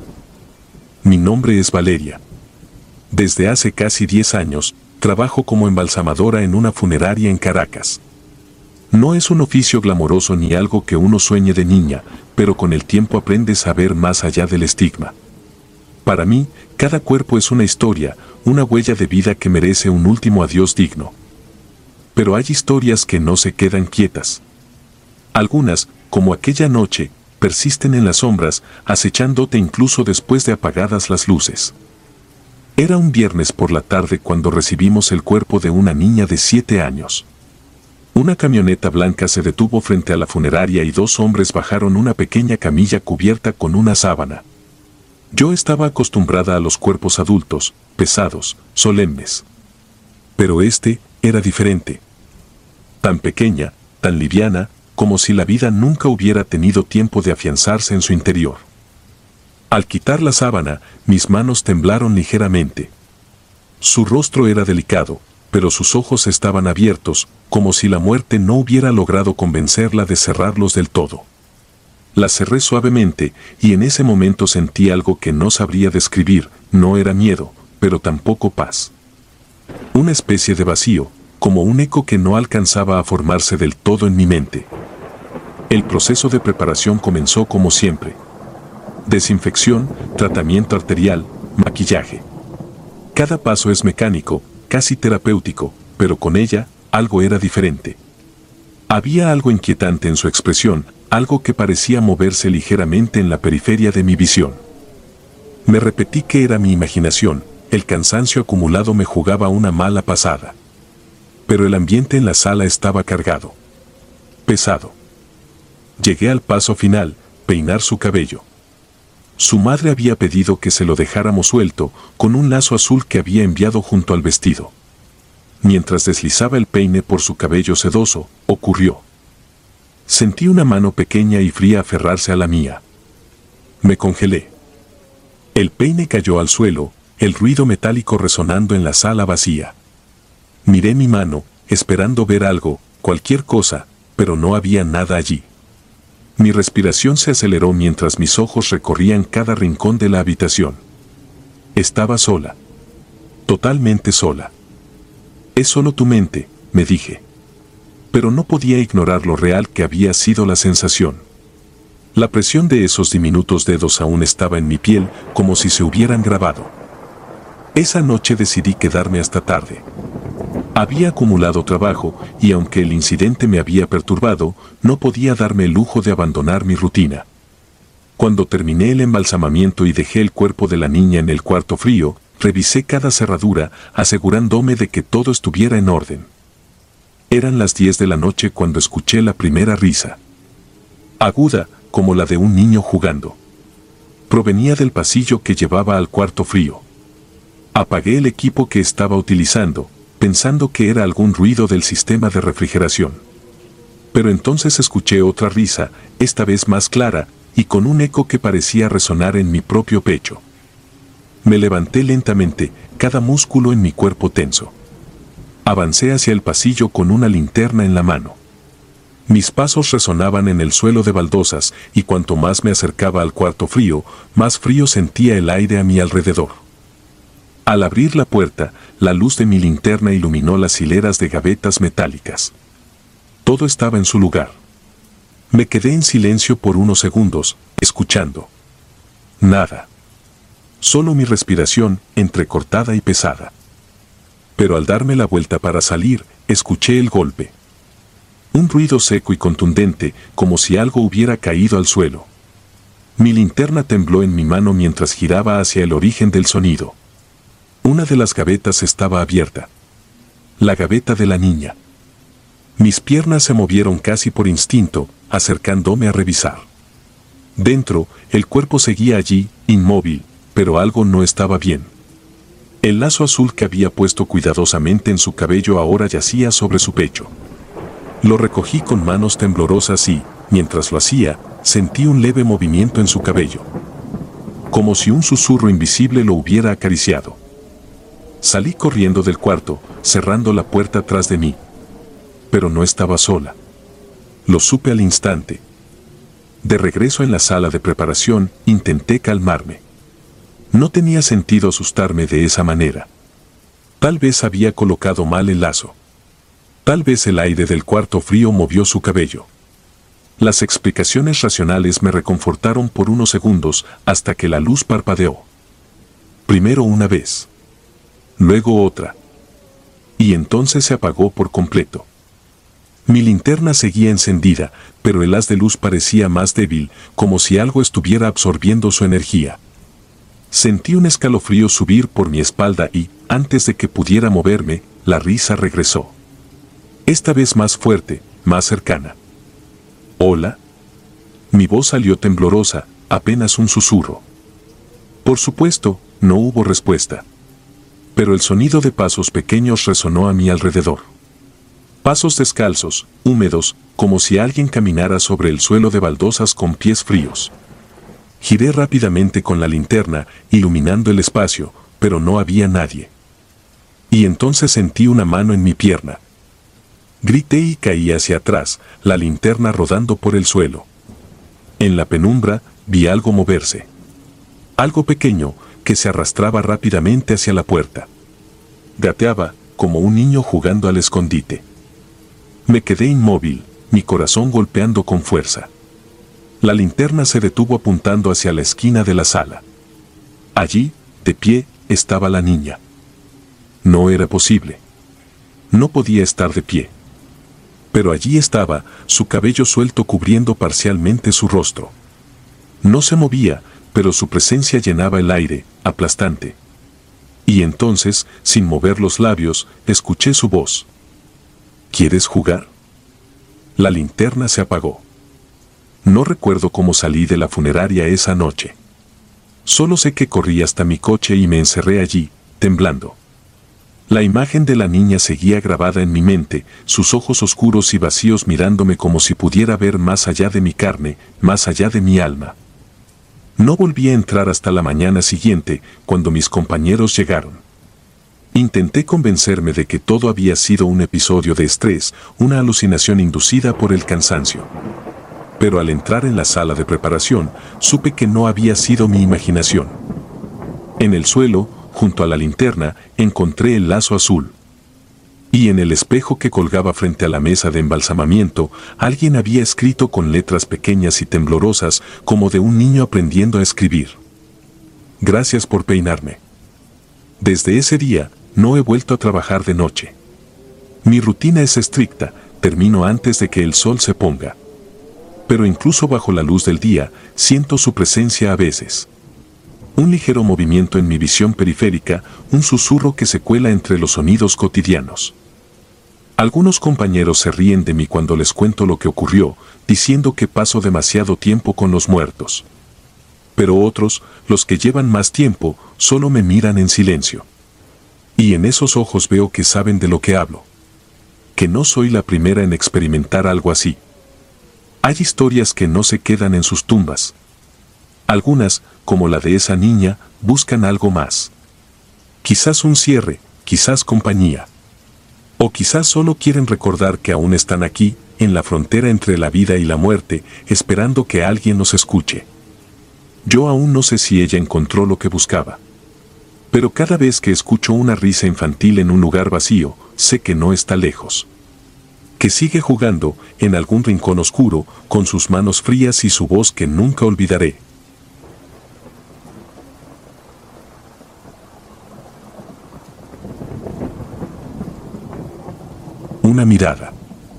[SPEAKER 1] Mi nombre es Valeria. Desde hace casi diez años, trabajo como embalsamadora en una funeraria en Caracas. No es un oficio glamoroso ni algo que uno sueñe de niña, pero con el tiempo aprendes a ver más allá del estigma. Para mí, cada cuerpo es una historia, una huella de vida que merece un último adiós digno. Pero hay historias que no se quedan quietas. Algunas, como aquella noche, persisten en las sombras, acechándote incluso después de apagadas las luces. Era un viernes por la tarde cuando recibimos el cuerpo de una niña de siete años. Una camioneta blanca se detuvo frente a la funeraria y dos hombres bajaron una pequeña camilla cubierta con una sábana. Yo estaba acostumbrada a los cuerpos adultos, pesados, solemnes. Pero este era diferente. Tan pequeña, tan liviana, como si la vida nunca hubiera tenido tiempo de afianzarse en su interior. Al quitar la sábana, mis manos temblaron ligeramente. Su rostro era delicado, pero sus ojos estaban abiertos, como si la muerte no hubiera logrado convencerla de cerrarlos del todo. La cerré suavemente, y en ese momento sentí algo que no sabría describir. No era miedo, pero tampoco paz. Una especie de vacío, como un eco que no alcanzaba a formarse del todo en mi mente. El proceso de preparación comenzó como siempre. Desinfección, tratamiento arterial, maquillaje. Cada paso es mecánico, casi terapéutico, pero con ella, algo era diferente. Había algo inquietante en su expresión, algo que parecía moverse ligeramente en la periferia de mi visión. Me repetí que era mi imaginación, el cansancio acumulado me jugaba una mala pasada. Pero el ambiente en la sala estaba cargado. Pesado. Llegué al paso final, peinar su cabello. Su madre había pedido que se lo dejáramos suelto, con un lazo azul que había enviado junto al vestido. Mientras deslizaba el peine por su cabello sedoso, ocurrió. Sentí una mano pequeña y fría aferrarse a la mía. Me congelé. El peine cayó al suelo, el ruido metálico resonando en la sala vacía. Miré mi mano, esperando ver algo, cualquier cosa, pero no había nada allí. Mi respiración se aceleró mientras mis ojos recorrían cada rincón de la habitación. Estaba sola. Totalmente sola. Es solo tu mente, me dije. Pero no podía ignorar lo real que había sido la sensación. La presión de esos diminutos dedos aún estaba en mi piel, como si se hubieran grabado. Esa noche decidí quedarme hasta tarde. Había acumulado trabajo, y aunque el incidente me había perturbado, no podía darme el lujo de abandonar mi rutina. Cuando terminé el embalsamamiento y dejé el cuerpo de la niña en el cuarto frío, revisé cada cerradura, asegurándome de que todo estuviera en orden. Eran las diez de la noche cuando escuché la primera risa. Aguda, como la de un niño jugando. Provenía del pasillo que llevaba al cuarto frío. Apagué el equipo que estaba utilizando, pensando que era algún ruido del sistema de refrigeración. Pero entonces escuché otra risa, esta vez más clara, y con un eco que parecía resonar en mi propio pecho. Me levanté lentamente, cada músculo en mi cuerpo tenso. Avancé hacia el pasillo con una linterna en la mano. Mis pasos resonaban en el suelo de baldosas, y cuanto más me acercaba al cuarto frío, más frío sentía el aire a mi alrededor. Al abrir la puerta, la luz de mi linterna iluminó las hileras de gavetas metálicas. Todo estaba en su lugar. Me quedé en silencio por unos segundos, escuchando. Nada. Solo mi respiración, entrecortada y pesada. Pero al darme la vuelta para salir, escuché el golpe. Un ruido seco y contundente, como si algo hubiera caído al suelo. Mi linterna tembló en mi mano mientras giraba hacia el origen del sonido. Una de las gavetas estaba abierta. La gaveta de la niña. Mis piernas se movieron casi por instinto, acercándome a revisar. Dentro, el cuerpo seguía allí, inmóvil, pero algo no estaba bien. El lazo azul que había puesto cuidadosamente en su cabello ahora yacía sobre su pecho. Lo recogí con manos temblorosas y, mientras lo hacía, sentí un leve movimiento en su cabello. Como si un susurro invisible lo hubiera acariciado. Salí corriendo del cuarto, cerrando la puerta tras de mí. Pero no estaba sola. Lo supe al instante. De regreso en la sala de preparación, intenté calmarme. No tenía sentido asustarme de esa manera. Tal vez había colocado mal el lazo. Tal vez el aire del cuarto frío movió su cabello. Las explicaciones racionales me reconfortaron por unos segundos hasta que la luz parpadeó. Primero una vez. Luego otra. Y entonces se apagó por completo. Mi linterna seguía encendida, pero el haz de luz parecía más débil, como si algo estuviera absorbiendo su energía. Sentí un escalofrío subir por mi espalda y, antes de que pudiera moverme, la risa regresó. Esta vez más fuerte, más cercana. ¿Hola? Mi voz salió temblorosa, apenas un susurro. Por supuesto, no hubo respuesta. Pero el sonido de pasos pequeños resonó a mi alrededor. Pasos descalzos, húmedos, como si alguien caminara sobre el suelo de baldosas con pies fríos. Giré rápidamente con la linterna, iluminando el espacio, pero no había nadie. Y entonces sentí una mano en mi pierna. Grité y caí hacia atrás, la linterna rodando por el suelo. En la penumbra, vi algo moverse. Algo pequeño, que se arrastraba rápidamente hacia la puerta. Gateaba, como un niño jugando al escondite. Me quedé inmóvil, mi corazón golpeando con fuerza. La linterna se detuvo apuntando hacia la esquina de la sala. Allí, de pie, estaba la niña. No era posible. No podía estar de pie. Pero allí estaba, su cabello suelto cubriendo parcialmente su rostro. No se movía, pero su presencia llenaba el aire, aplastante. Y entonces, sin mover los labios, escuché su voz. ¿Quieres jugar? La linterna se apagó. No recuerdo cómo salí de la funeraria esa noche. Solo sé que corrí hasta mi coche y me encerré allí, temblando. La imagen de la niña seguía grabada en mi mente, sus ojos oscuros y vacíos mirándome como si pudiera ver más allá de mi carne, más allá de mi alma. No volví a entrar hasta la mañana siguiente, cuando mis compañeros llegaron. Intenté convencerme de que todo había sido un episodio de estrés, una alucinación inducida por el cansancio. Pero al entrar en la sala de preparación, supe que no había sido mi imaginación. En el suelo, junto a la linterna, encontré el lazo azul. Y en el espejo que colgaba frente a la mesa de embalsamamiento, alguien había escrito con letras pequeñas y temblorosas, como de un niño aprendiendo a escribir. Gracias por peinarme. Desde ese día, no he vuelto a trabajar de noche. Mi rutina es estricta, termino antes de que el sol se ponga. Pero incluso bajo la luz del día, siento su presencia a veces. Un ligero movimiento en mi visión periférica, un susurro que se cuela entre los sonidos cotidianos. Algunos compañeros se ríen de mí cuando les cuento lo que ocurrió, diciendo que paso demasiado tiempo con los muertos. Pero otros, los que llevan más tiempo, solo me miran en silencio. Y en esos ojos veo que saben de lo que hablo. Que no soy la primera en experimentar algo así. Hay historias que no se quedan en sus tumbas. Algunas, como la de esa niña, buscan algo más. Quizás un cierre, quizás compañía. O quizás solo quieren recordar que aún están aquí, en la frontera entre la vida y la muerte, esperando que alguien nos escuche. Yo aún no sé si ella encontró lo que buscaba. Pero cada vez que escucho una risa infantil en un lugar vacío, sé que no está lejos. Que sigue jugando, en algún rincón oscuro, con sus manos frías y su voz que nunca olvidaré. Una mirada.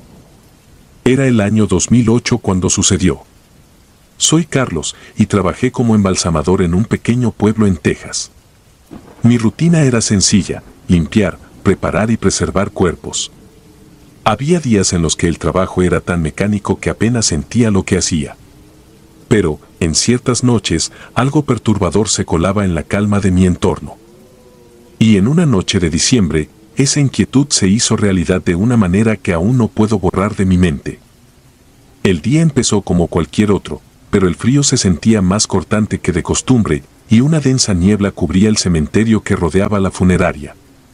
[SPEAKER 1] Era el año dos mil ocho cuando sucedió. Soy Carlos y trabajé como embalsamador en un pequeño pueblo en Texas. Mi rutina era sencilla: limpiar, preparar y preservar cuerpos. Había días en los que el trabajo era tan mecánico que apenas sentía lo que hacía. Pero, en ciertas noches, algo perturbador se colaba en la calma de mi entorno. Y en una noche de diciembre, esa inquietud se hizo realidad de una manera que aún no puedo borrar de mi mente. El día empezó como cualquier otro, pero el frío se sentía más cortante que de costumbre, y una densa niebla cubría el cementerio que rodeaba la funeraria.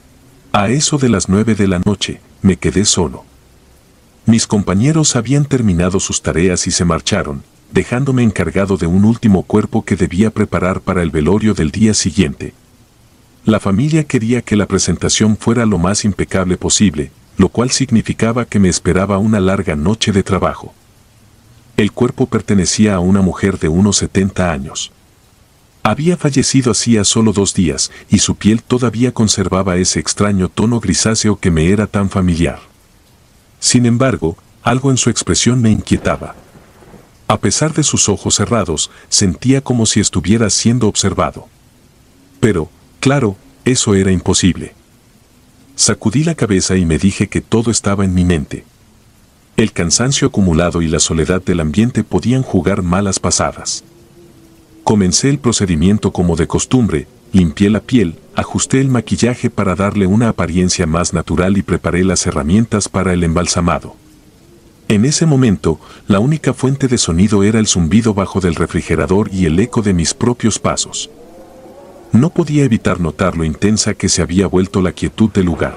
[SPEAKER 1] A eso de las nueve de la noche, me quedé solo. Mis compañeros habían terminado sus tareas y se marcharon, dejándome encargado de un último cuerpo que debía preparar para el velorio del día siguiente. La familia quería que la presentación fuera lo más impecable posible, lo cual significaba que me esperaba una larga noche de trabajo. El cuerpo pertenecía a una mujer de unos setenta años. Había fallecido hacía solo dos días, y su piel todavía conservaba ese extraño tono grisáceo que me era tan familiar. Sin embargo, algo en su expresión me inquietaba. A pesar de sus ojos cerrados, sentía como si estuviera siendo observado. Pero, claro, eso era imposible. Sacudí la cabeza y me dije que todo estaba en mi mente. El cansancio acumulado y la soledad del ambiente podían jugar malas pasadas. Comencé el procedimiento como de costumbre, limpié la piel, ajusté el maquillaje para darle una apariencia más natural y preparé las herramientas para el embalsamado. En ese momento, la única fuente de sonido era el zumbido bajo del refrigerador y el eco de mis propios pasos. No podía evitar notar lo intensa que se había vuelto la quietud del lugar.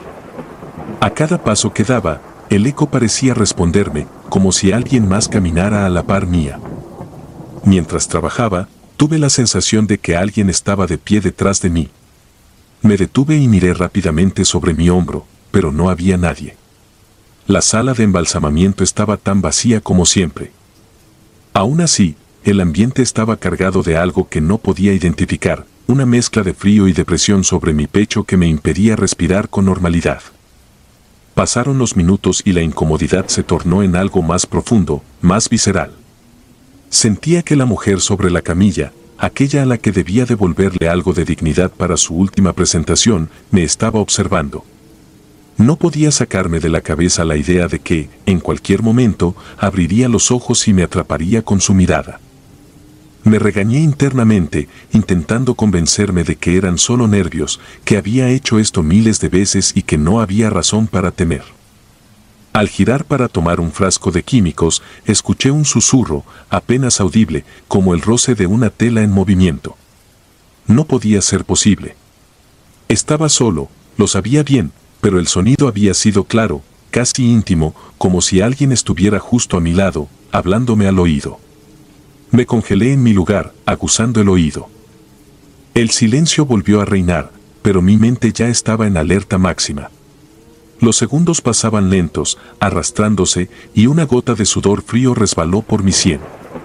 [SPEAKER 1] A cada paso que daba, el eco parecía responderme, como si alguien más caminara a la par mía. Mientras trabajaba, tuve la sensación de que alguien estaba de pie detrás de mí. Me detuve y miré rápidamente sobre mi hombro, pero no había nadie. La sala de embalsamamiento estaba tan vacía como siempre. Aún así, el ambiente estaba cargado de algo que no podía identificar, una mezcla de frío y de presión sobre mi pecho que me impedía respirar con normalidad. Pasaron los minutos y la incomodidad se tornó en algo más profundo, más visceral. Sentía que la mujer sobre la camilla, aquella a la que debía devolverle algo de dignidad para su última presentación, me estaba observando. No podía sacarme de la cabeza la idea de que, en cualquier momento, abriría los ojos y me atraparía con su mirada. Me regañé internamente, intentando convencerme de que eran solo nervios, que había hecho esto miles de veces y que no había razón para temer. Al girar para tomar un frasco de químicos, escuché un susurro, apenas audible, como el roce de una tela en movimiento. No podía ser posible. Estaba solo, lo sabía bien, pero el sonido había sido claro, casi íntimo, como si alguien estuviera justo a mi lado, hablándome al oído. Me congelé en mi lugar, aguzando el oído. El silencio volvió a reinar, pero mi mente ya estaba en alerta máxima. Los segundos pasaban lentos, arrastrándose, y una gota de sudor frío resbaló por mi sien.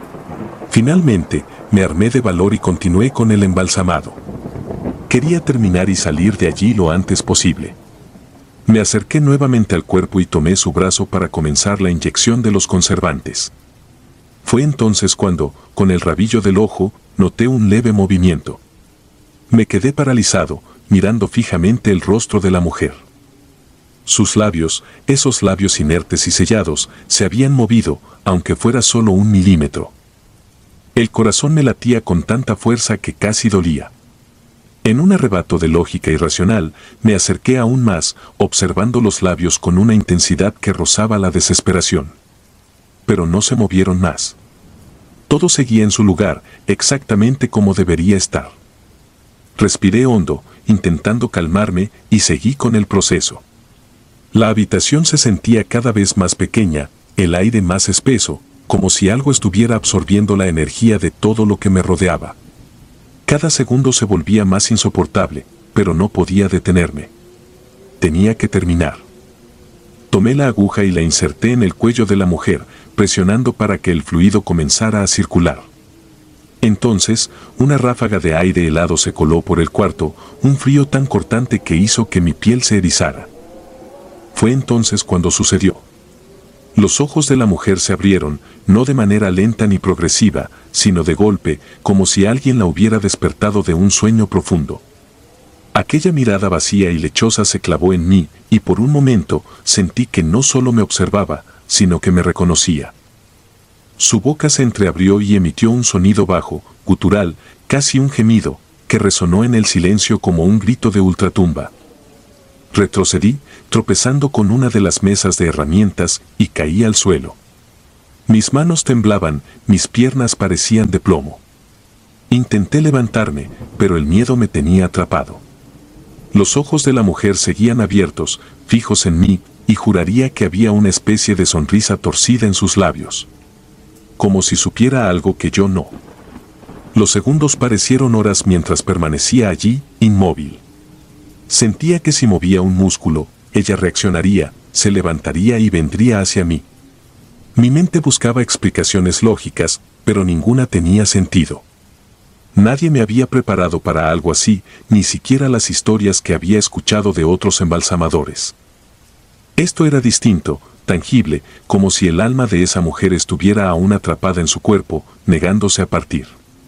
[SPEAKER 1] Finalmente, me armé de valor y continué con el embalsamado. Quería terminar y salir de allí lo antes posible. Me acerqué nuevamente al cuerpo y tomé su brazo para comenzar la inyección de los conservantes. Fue entonces cuando, con el rabillo del ojo, noté un leve movimiento. Me quedé paralizado, mirando fijamente el rostro de la mujer. Sus labios, esos labios inertes y sellados, se habían movido, aunque fuera solo un milímetro. El corazón me latía con tanta fuerza que casi dolía. En un arrebato de lógica irracional, me acerqué aún más, observando los labios con una intensidad que rozaba la desesperación. Pero no se movieron más. Todo seguía en su lugar, exactamente como debería estar. Respiré hondo, intentando calmarme, y seguí con el proceso. La habitación se sentía cada vez más pequeña, el aire más espeso, como si algo estuviera absorbiendo la energía de todo lo que me rodeaba. Cada segundo se volvía más insoportable, pero no podía detenerme. Tenía que terminar. Tomé la aguja y la inserté en el cuello de la mujer, presionando para que el fluido comenzara a circular. Entonces, una ráfaga de aire helado se coló por el cuarto, un frío tan cortante que hizo que mi piel se erizara. Fue entonces cuando sucedió. Los ojos de la mujer se abrieron, no de manera lenta ni progresiva, sino de golpe, como si alguien la hubiera despertado de un sueño profundo. Aquella mirada vacía y lechosa se clavó en mí, y por un momento sentí que no solo me observaba, sino que me reconocía. Su boca se entreabrió y emitió un sonido bajo, gutural, casi un gemido, que resonó en el silencio como un grito de ultratumba. Retrocedí, tropezando con una de las mesas de herramientas, y caí al suelo. Mis manos temblaban, mis piernas parecían de plomo. Intenté levantarme, pero el miedo me tenía atrapado. Los ojos de la mujer seguían abiertos, fijos en mí, y juraría que había una especie de sonrisa torcida en sus labios. Como si supiera algo que yo no. Los segundos parecieron horas mientras permanecía allí, inmóvil. Sentía que si movía un músculo, ella reaccionaría, se levantaría y vendría hacia mí. Mi mente buscaba explicaciones lógicas, pero ninguna tenía sentido. Nadie me había preparado para algo así, ni siquiera las historias que había escuchado de otros embalsamadores. Esto era distinto, tangible, como si el alma de esa mujer estuviera aún atrapada en su cuerpo, negándose a partir.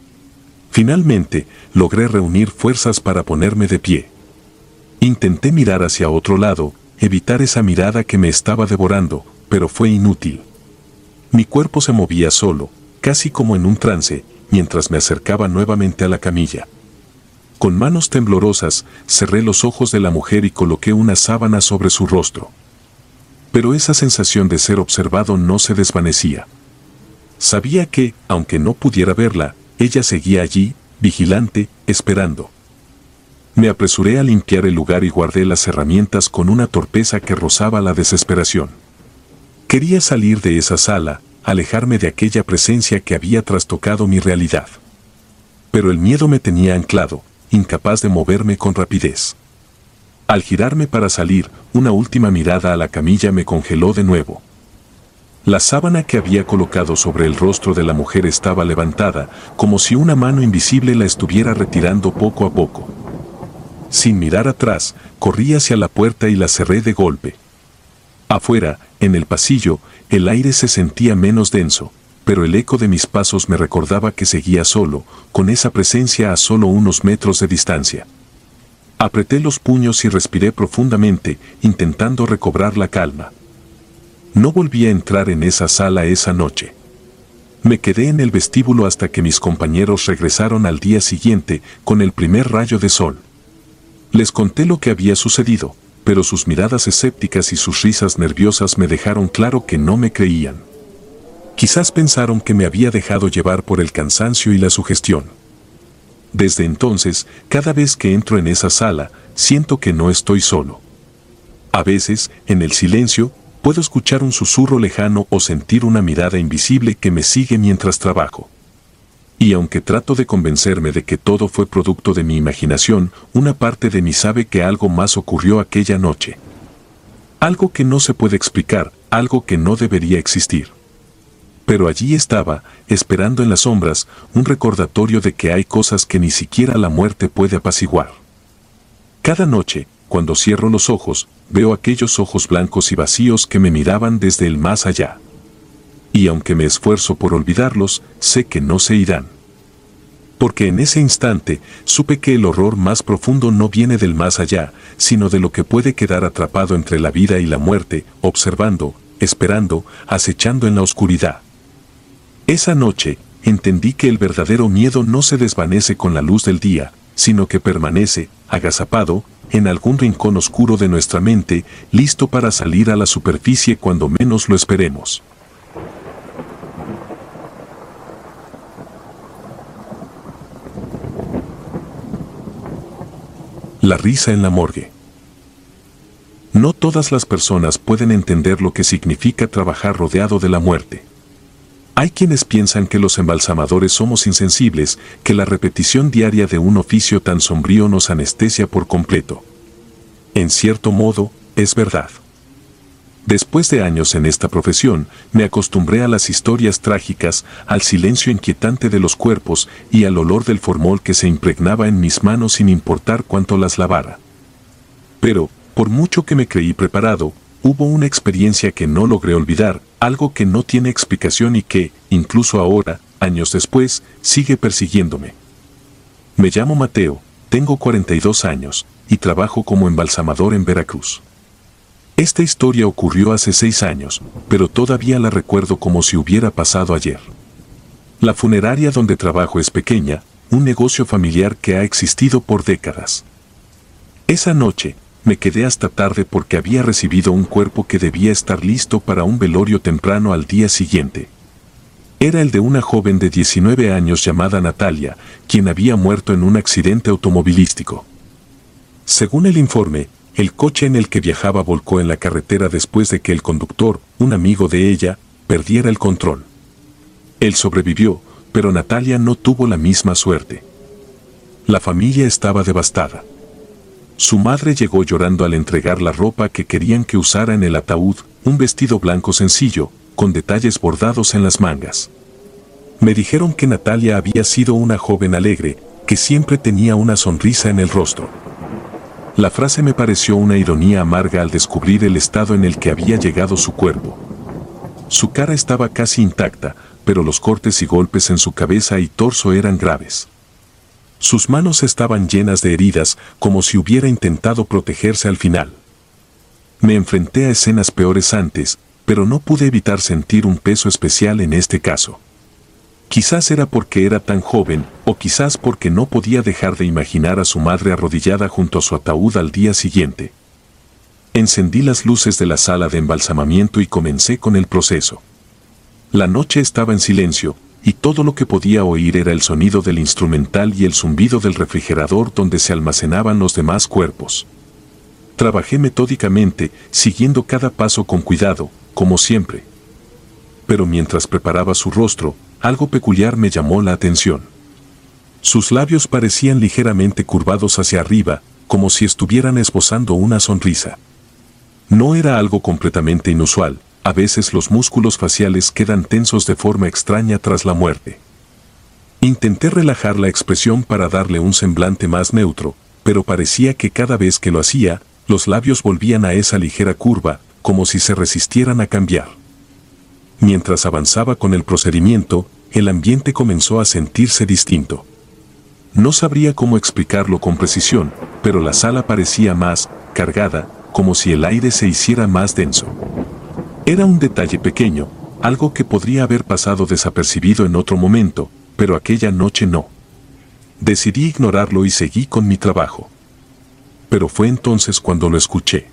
[SPEAKER 1] Finalmente, logré reunir fuerzas para ponerme de pie. Intenté mirar hacia otro lado, evitar esa mirada que me estaba devorando, pero fue inútil. Mi cuerpo se movía solo, casi como en un trance, mientras me acercaba nuevamente a la camilla. Con manos temblorosas, cerré los ojos de la mujer y coloqué una sábana sobre su rostro. Pero esa sensación de ser observado no se desvanecía. Sabía que, aunque no pudiera verla, ella seguía allí, vigilante, esperando. Me apresuré a limpiar el lugar y guardé las herramientas con una torpeza que rozaba la desesperación. Quería salir de esa sala, alejarme de aquella presencia que había trastocado mi realidad. Pero el miedo me tenía anclado, incapaz de moverme con rapidez. Al girarme para salir, una última mirada a la camilla me congeló de nuevo. La sábana que había colocado sobre el rostro de la mujer estaba levantada, como si una mano invisible la estuviera retirando poco a poco. Sin mirar atrás, corrí hacia la puerta y la cerré de golpe. Afuera, en el pasillo, el aire se sentía menos denso, pero el eco de mis pasos me recordaba que seguía solo, con esa presencia a solo unos metros de distancia. Apreté los puños y respiré profundamente, intentando recobrar la calma. No volví a entrar en esa sala esa noche. Me quedé en el vestíbulo hasta que mis compañeros regresaron al día siguiente con el primer rayo de sol. Les conté lo que había sucedido, pero sus miradas escépticas y sus risas nerviosas me dejaron claro que no me creían. Quizás pensaron que me había dejado llevar por el cansancio y la sugestión. Desde entonces, cada vez que entro en esa sala, siento que no estoy solo. A veces, en el silencio, puedo escuchar un susurro lejano o sentir una mirada invisible que me sigue mientras trabajo. Y aunque trato de convencerme de que todo fue producto de mi imaginación, una parte de mí sabe que algo más ocurrió aquella noche. Algo que no se puede explicar, algo que no debería existir. Pero allí estaba, esperando en las sombras, un recordatorio de que hay cosas que ni siquiera la muerte puede apaciguar. Cada noche, cuando cierro los ojos, veo aquellos ojos blancos y vacíos que me miraban desde el más allá. Y aunque me esfuerzo por olvidarlos, sé que no se irán. Porque en ese instante, supe que el horror más profundo no viene del más allá, sino de lo que puede quedar atrapado entre la vida y la muerte, observando, esperando, acechando en la oscuridad. Esa noche, entendí que el verdadero miedo no se desvanece con la luz del día, sino que permanece, agazapado, en algún rincón oscuro de nuestra mente, listo para salir a la superficie cuando menos lo esperemos. La risa en la morgue. No todas las personas pueden entender lo que significa trabajar rodeado de la muerte. Hay quienes piensan que los embalsamadores somos insensibles, que la repetición diaria de un oficio tan sombrío nos anestesia por completo. En cierto modo, es verdad. Después de años en esta profesión, me acostumbré a las historias trágicas, al silencio inquietante de los cuerpos y al olor del formol que se impregnaba en mis manos sin importar cuánto las lavara. Pero, por mucho que me creí preparado, hubo una experiencia que no logré olvidar, algo que no tiene explicación y que, incluso ahora, años después, sigue persiguiéndome. Me llamo Mateo, tengo cuarenta y dos años, y trabajo como embalsamador en Veracruz. Esta historia ocurrió hace seis años, pero todavía la recuerdo como si hubiera pasado ayer. La funeraria donde trabajo es pequeña, un negocio familiar que ha existido por décadas. Esa noche, me quedé hasta tarde porque había recibido un cuerpo que debía estar listo para un velorio temprano al día siguiente. Era el de una joven de diecinueve años llamada Natalia, quien había muerto en un accidente automovilístico. Según el informe, el coche en el que viajaba volcó en la carretera después de que el conductor, un amigo de ella, perdiera el control. Él sobrevivió, pero Natalia no tuvo la misma suerte. La familia estaba devastada. Su madre llegó llorando al entregar la ropa que querían que usara en el ataúd, un vestido blanco sencillo, con detalles bordados en las mangas. Me dijeron que Natalia había sido una joven alegre, que siempre tenía una sonrisa en el rostro. La frase me pareció una ironía amarga al descubrir el estado en el que había llegado su cuerpo. Su cara estaba casi intacta, pero los cortes y golpes en su cabeza y torso eran graves. Sus manos estaban llenas de heridas, como si hubiera intentado protegerse al final. Me enfrenté a escenas peores antes, pero no pude evitar sentir un peso especial en este caso. Quizás era porque era tan joven, o quizás porque no podía dejar de imaginar a su madre arrodillada junto a su ataúd al día siguiente. Encendí las luces de la sala de embalsamamiento y comencé con el proceso. La noche estaba en silencio, y todo lo que podía oír era el sonido del instrumental y el zumbido del refrigerador donde se almacenaban los demás cuerpos. Trabajé metódicamente, siguiendo cada paso con cuidado, como siempre. Pero mientras preparaba su rostro, algo peculiar me llamó la atención. Sus labios parecían ligeramente curvados hacia arriba, como si estuvieran esbozando una sonrisa. No era algo completamente inusual, a veces los músculos faciales quedan tensos de forma extraña tras la muerte. Intenté relajar la expresión para darle un semblante más neutro, pero parecía que cada vez que lo hacía, los labios volvían a esa ligera curva, como si se resistieran a cambiar. Mientras avanzaba con el procedimiento, el ambiente comenzó a sentirse distinto. No sabría cómo explicarlo con precisión, pero la sala parecía más cargada, como si el aire se hiciera más denso. Era un detalle pequeño, algo que podría haber pasado desapercibido en otro momento, pero aquella noche no. Decidí ignorarlo y seguí con mi trabajo. Pero fue entonces cuando lo escuché.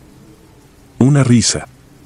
[SPEAKER 1] Una risa.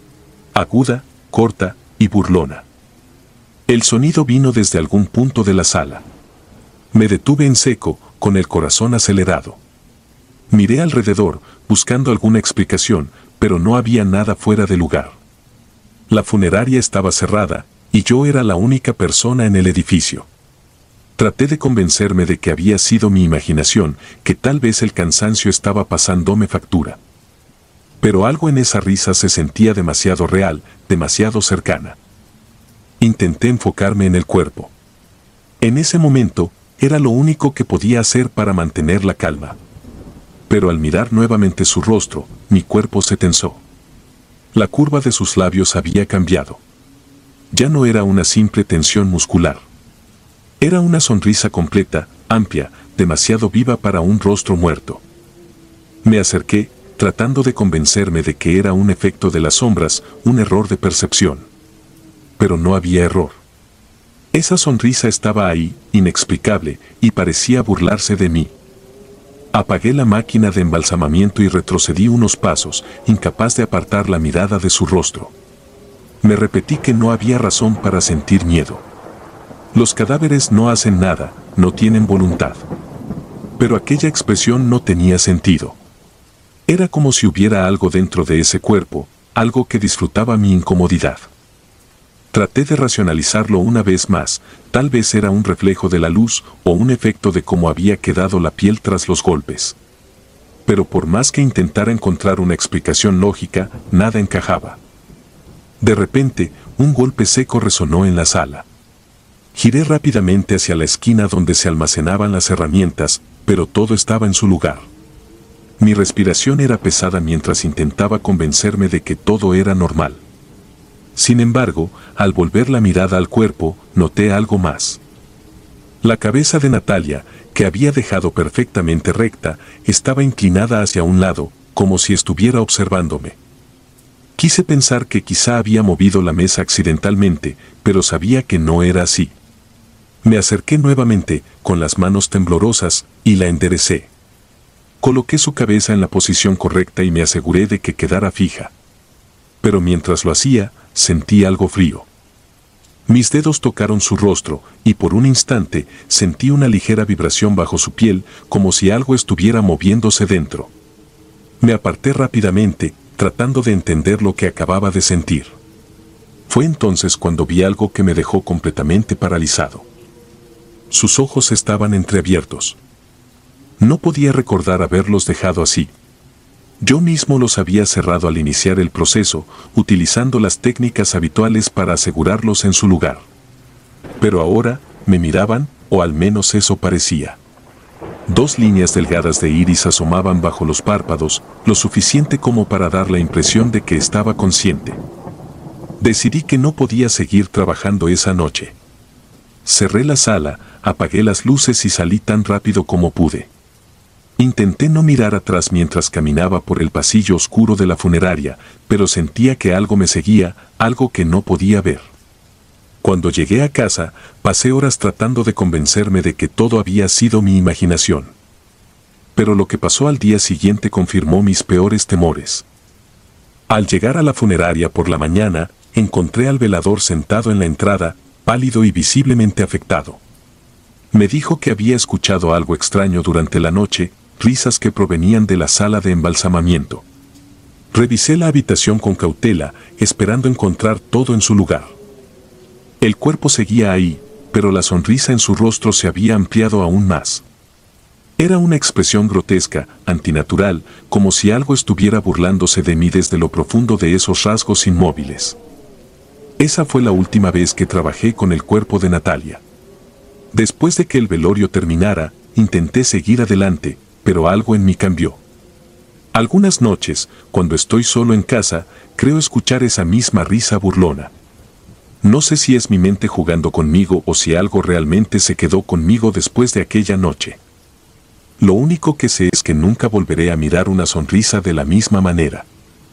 [SPEAKER 1] Aguda, corta y burlona. El sonido vino desde algún punto de la sala. Me detuve en seco, con el corazón acelerado. Miré alrededor, buscando alguna explicación, pero no había nada fuera de lugar. La funeraria estaba cerrada, y yo era la única persona en el edificio. Traté de convencerme de que había sido mi imaginación, que tal vez el cansancio estaba pasándome factura. Pero algo en esa risa se sentía demasiado real, demasiado cercana. Intenté enfocarme en el cuerpo. En ese momento, era lo único que podía hacer para mantener la calma. Pero al mirar nuevamente su rostro, mi cuerpo se tensó. La curva de sus labios había cambiado. Ya no era una simple tensión muscular. Era una sonrisa completa, amplia, demasiado viva para un rostro muerto. Me acerqué, tratando de convencerme de que era un efecto de las sombras, un error de percepción. Pero no había error. Esa sonrisa estaba ahí, inexplicable, y parecía burlarse de mí. Apagué la máquina de embalsamamiento y retrocedí unos pasos, incapaz de apartar la mirada de su rostro. Me repetí que no había razón para sentir miedo. Los cadáveres no hacen nada, no tienen voluntad. Pero aquella expresión no tenía sentido. Era como si hubiera algo dentro de ese cuerpo, algo que disfrutaba mi incomodidad. Traté de racionalizarlo una vez más, tal vez era un reflejo de la luz o un efecto de cómo había quedado la piel tras los golpes. Pero por más que intentara encontrar una explicación lógica, nada encajaba. De repente, un golpe seco resonó en la sala. Giré rápidamente hacia la esquina donde se almacenaban las herramientas, pero todo estaba en su lugar. Mi respiración era pesada mientras intentaba convencerme de que todo era normal. Sin embargo, al volver la mirada al cuerpo, noté algo más. La cabeza de Natalia, que había dejado perfectamente recta, estaba inclinada hacia un lado, como si estuviera observándome. Quise pensar que quizá había movido la mesa accidentalmente, pero sabía que no era así. Me acerqué nuevamente, con las manos temblorosas, y la enderecé. Coloqué su cabeza en la posición correcta y me aseguré de que quedara fija. Pero mientras lo hacía, sentí algo frío. Mis dedos tocaron su rostro, y por un instante sentí una ligera vibración bajo su piel, como si algo estuviera moviéndose dentro. Me aparté rápidamente, tratando de entender lo que acababa de sentir. Fue entonces cuando vi algo que me dejó completamente paralizado. Sus ojos estaban entreabiertos. No podía recordar haberlos dejado así. Yo mismo los había cerrado al iniciar el proceso, utilizando las técnicas habituales para asegurarlos en su lugar. Pero ahora, me miraban, o al menos eso parecía. Dos líneas delgadas de iris asomaban bajo los párpados, lo suficiente como para dar la impresión de que estaba consciente. Decidí que no podía seguir trabajando esa noche. Cerré la sala, apagué las luces y salí tan rápido como pude. Intenté no mirar atrás mientras caminaba por el pasillo oscuro de la funeraria, pero sentía que algo me seguía, algo que no podía ver. Cuando llegué a casa, pasé horas tratando de convencerme de que todo había sido mi imaginación. Pero lo que pasó al día siguiente confirmó mis peores temores. Al llegar a la funeraria por la mañana, encontré al velador sentado en la entrada, pálido y visiblemente afectado. Me dijo que había escuchado algo extraño durante la noche, risas que provenían de la sala de embalsamamiento. Revisé la habitación con cautela, esperando encontrar todo en su lugar. El cuerpo seguía ahí, pero la sonrisa en su rostro se había ampliado aún más. Era una expresión grotesca, antinatural, como si algo estuviera burlándose de mí desde lo profundo de esos rasgos inmóviles. Esa fue la última vez que trabajé con el cuerpo de Natalia. Después de que el velorio terminara, intenté seguir adelante, pero algo en mí cambió. Algunas noches, cuando estoy solo en casa, creo escuchar esa misma risa burlona. No sé si es mi mente jugando conmigo o si algo realmente se quedó conmigo después de aquella noche. Lo único que sé es que nunca volveré a mirar una sonrisa de la misma manera.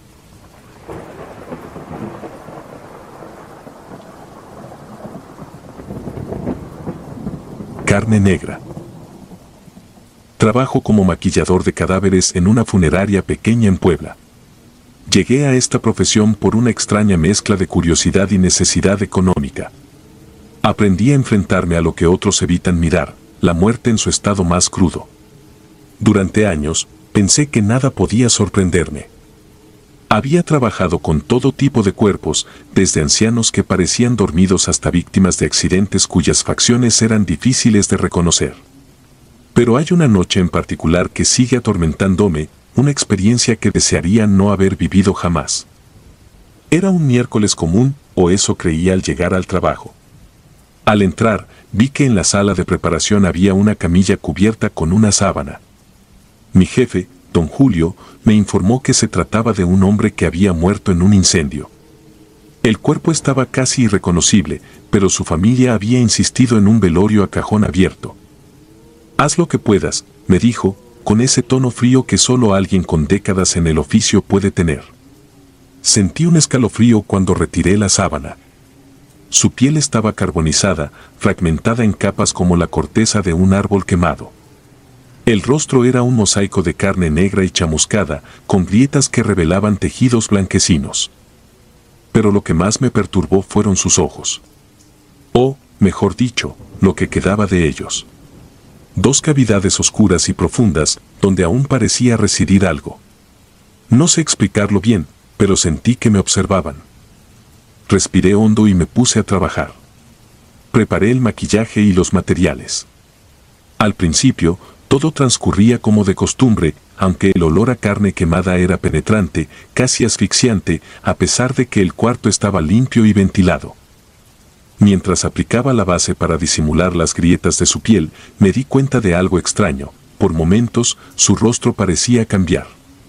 [SPEAKER 1] Carne negra. Trabajo como maquillador de cadáveres en una funeraria pequeña en Puebla. Llegué a esta profesión por una extraña mezcla de curiosidad y necesidad económica. Aprendí a enfrentarme a lo que otros evitan mirar, la muerte en su estado más crudo. Durante años, pensé que nada podía sorprenderme. Había trabajado con todo tipo de cuerpos, desde ancianos que parecían dormidos hasta víctimas de accidentes cuyas facciones eran difíciles de reconocer. Pero hay una noche en particular que sigue atormentándome, una experiencia que desearía no haber vivido jamás. Era un miércoles común, o eso creía al llegar al trabajo. Al entrar, vi que en la sala de preparación había una camilla cubierta con una sábana. Mi jefe, don Julio, me informó que se trataba de un hombre que había muerto en un incendio. El cuerpo estaba casi irreconocible, pero su familia había insistido en un velorio a cajón abierto. Haz lo que puedas, me dijo, con ese tono frío que solo alguien con décadas en el oficio puede tener. Sentí un escalofrío cuando retiré la sábana. Su piel estaba carbonizada, fragmentada en capas como la corteza de un árbol quemado. El rostro era un mosaico de carne negra y chamuscada, con grietas que revelaban tejidos blanquecinos. Pero lo que más me perturbó fueron sus ojos. O, mejor dicho, lo que quedaba de ellos. Dos cavidades oscuras y profundas, donde aún parecía residir algo. No sé explicarlo bien, pero sentí que me observaban. Respiré hondo y me puse a trabajar. Preparé el maquillaje y los materiales. Al principio, todo transcurría como de costumbre, aunque el olor a carne quemada era penetrante, casi asfixiante, a pesar de que el cuarto estaba limpio y ventilado. Mientras aplicaba la base para disimular las grietas de su piel, me di cuenta de algo extraño. Por momentos, su rostro parecía cambiar.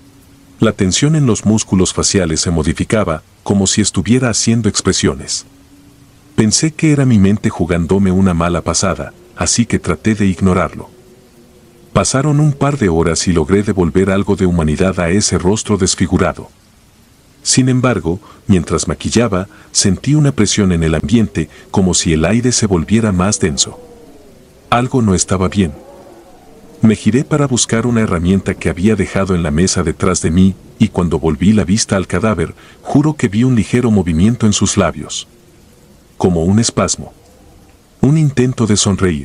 [SPEAKER 1] La tensión en los músculos faciales se modificaba, como si estuviera haciendo expresiones. Pensé que era mi mente jugándome una mala pasada, así que traté de ignorarlo. Pasaron un par de horas y logré devolver algo de humanidad a ese rostro desfigurado. Sin embargo, mientras maquillaba, sentí una presión en el ambiente, como si el aire se volviera más denso. Algo no estaba bien. Me giré para buscar una herramienta que había dejado en la mesa detrás de mí, y cuando volví la vista al cadáver, juro que vi un ligero movimiento en sus labios. Como un espasmo. Un intento de sonreír.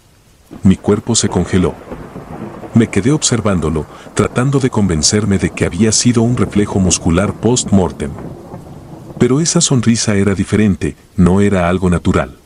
[SPEAKER 1] Mi cuerpo se congeló. Me quedé observándolo, tratando de convencerme de que había sido un reflejo muscular post-mortem. Pero esa sonrisa era diferente, no era algo natural.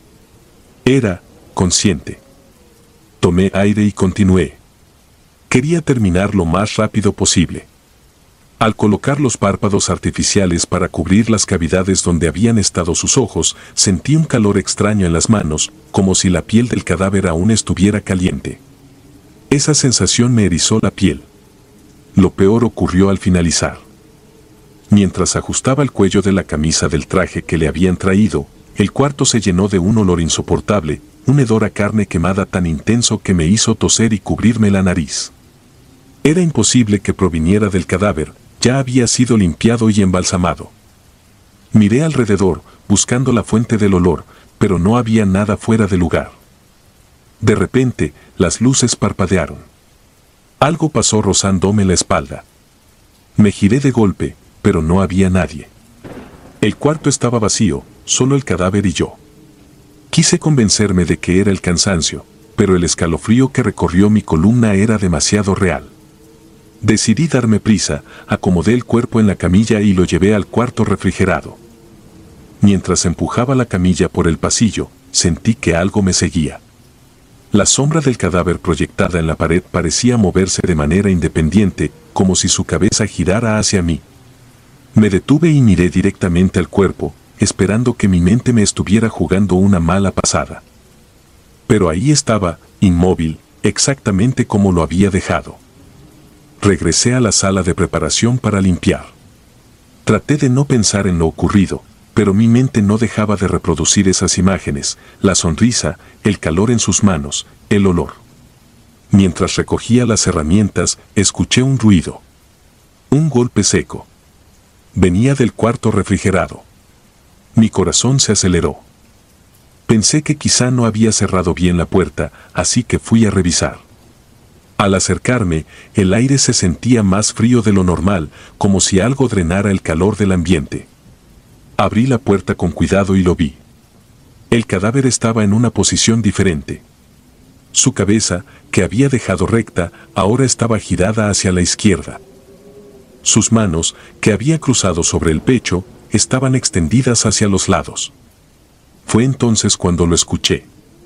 [SPEAKER 1] Era consciente. Tomé aire y continué. Quería terminar lo más rápido posible. Al colocar los párpados artificiales para cubrir las cavidades donde habían estado sus ojos, sentí un calor extraño en las manos, como si la piel del cadáver aún estuviera caliente. Esa sensación me erizó la piel. Lo peor ocurrió al finalizar. Mientras ajustaba el cuello de la camisa del traje que le habían traído, el cuarto se llenó de un olor insoportable, un hedor a carne quemada tan intenso que me hizo toser y cubrirme la nariz. Era imposible que proviniera del cadáver, ya había sido limpiado y embalsamado. Miré alrededor, buscando la fuente del olor, pero no había nada fuera de lugar. De repente, las luces parpadearon. Algo pasó rozándome la espalda. Me giré de golpe, pero no había nadie. El cuarto estaba vacío, solo el cadáver y yo. Quise convencerme de que era el cansancio, pero el escalofrío que recorrió mi columna era demasiado real. Decidí darme prisa, acomodé el cuerpo en la camilla y lo llevé al cuarto refrigerado. Mientras empujaba la camilla por el pasillo, sentí que algo me seguía. La sombra del cadáver proyectada en la pared parecía moverse de manera independiente, como si su cabeza girara hacia mí. Me detuve y miré directamente al cuerpo, esperando que mi mente me estuviera jugando una mala pasada. Pero ahí estaba, inmóvil, exactamente como lo había dejado. Regresé a la sala de preparación para limpiar. Traté de no pensar en lo ocurrido, pero mi mente no dejaba de reproducir esas imágenes, la sonrisa, el calor en sus manos, el olor. Mientras recogía las herramientas, escuché un ruido. Un golpe seco. Venía del cuarto refrigerado. Mi corazón se aceleró. Pensé que quizá no había cerrado bien la puerta, así que fui a revisar. Al acercarme, el aire se sentía más frío de lo normal, como si algo drenara el calor del ambiente. Abrí la puerta con cuidado y lo vi. El cadáver estaba en una posición diferente. Su cabeza, que había dejado recta, ahora estaba girada hacia la izquierda. Sus manos, que había cruzado sobre el pecho, estaban extendidas hacia los lados. Fue entonces cuando lo escuché.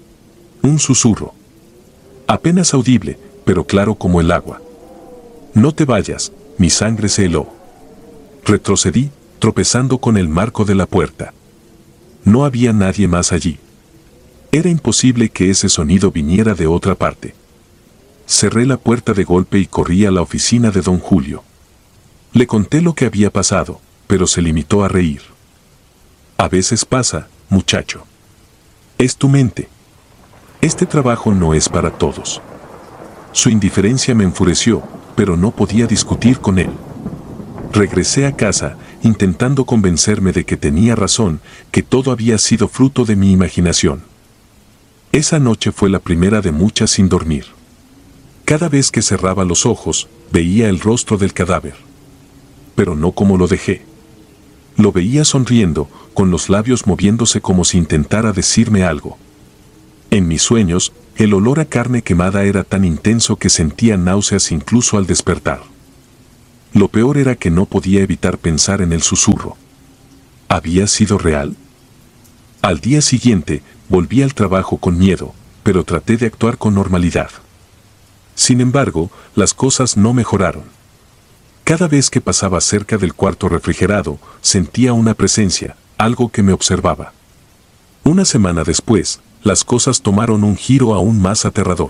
[SPEAKER 1] Un susurro. Apenas audible, pero claro como el agua. No te vayas, mi sangre se heló. Retrocedí, tropezando con el marco de la puerta. No había nadie más allí. Era imposible que ese sonido viniera de otra parte. Cerré la puerta de golpe y corrí a la oficina de don Julio. Le conté lo que había pasado, pero se limitó a reír. A veces pasa, muchacho. Es tu mente. Este trabajo no es para todos. Su indiferencia me enfureció, pero no podía discutir con él. Regresé a casa, intentando convencerme de que tenía razón, que todo había sido fruto de mi imaginación. Esa noche fue la primera de muchas sin dormir. Cada vez que cerraba los ojos, veía el rostro del cadáver. Pero no como lo dejé. Lo veía sonriendo, con los labios moviéndose como si intentara decirme algo. En mis sueños, el olor a carne quemada era tan intenso que sentía náuseas incluso al despertar. Lo peor era que no podía evitar pensar en el susurro. ¿Había sido real? Al día siguiente, volví al trabajo con miedo, pero traté de actuar con normalidad. Sin embargo, las cosas no mejoraron. Cada vez que pasaba cerca del cuarto refrigerado, sentía una presencia, algo que me observaba. Una semana después, las cosas tomaron un giro aún más aterrador.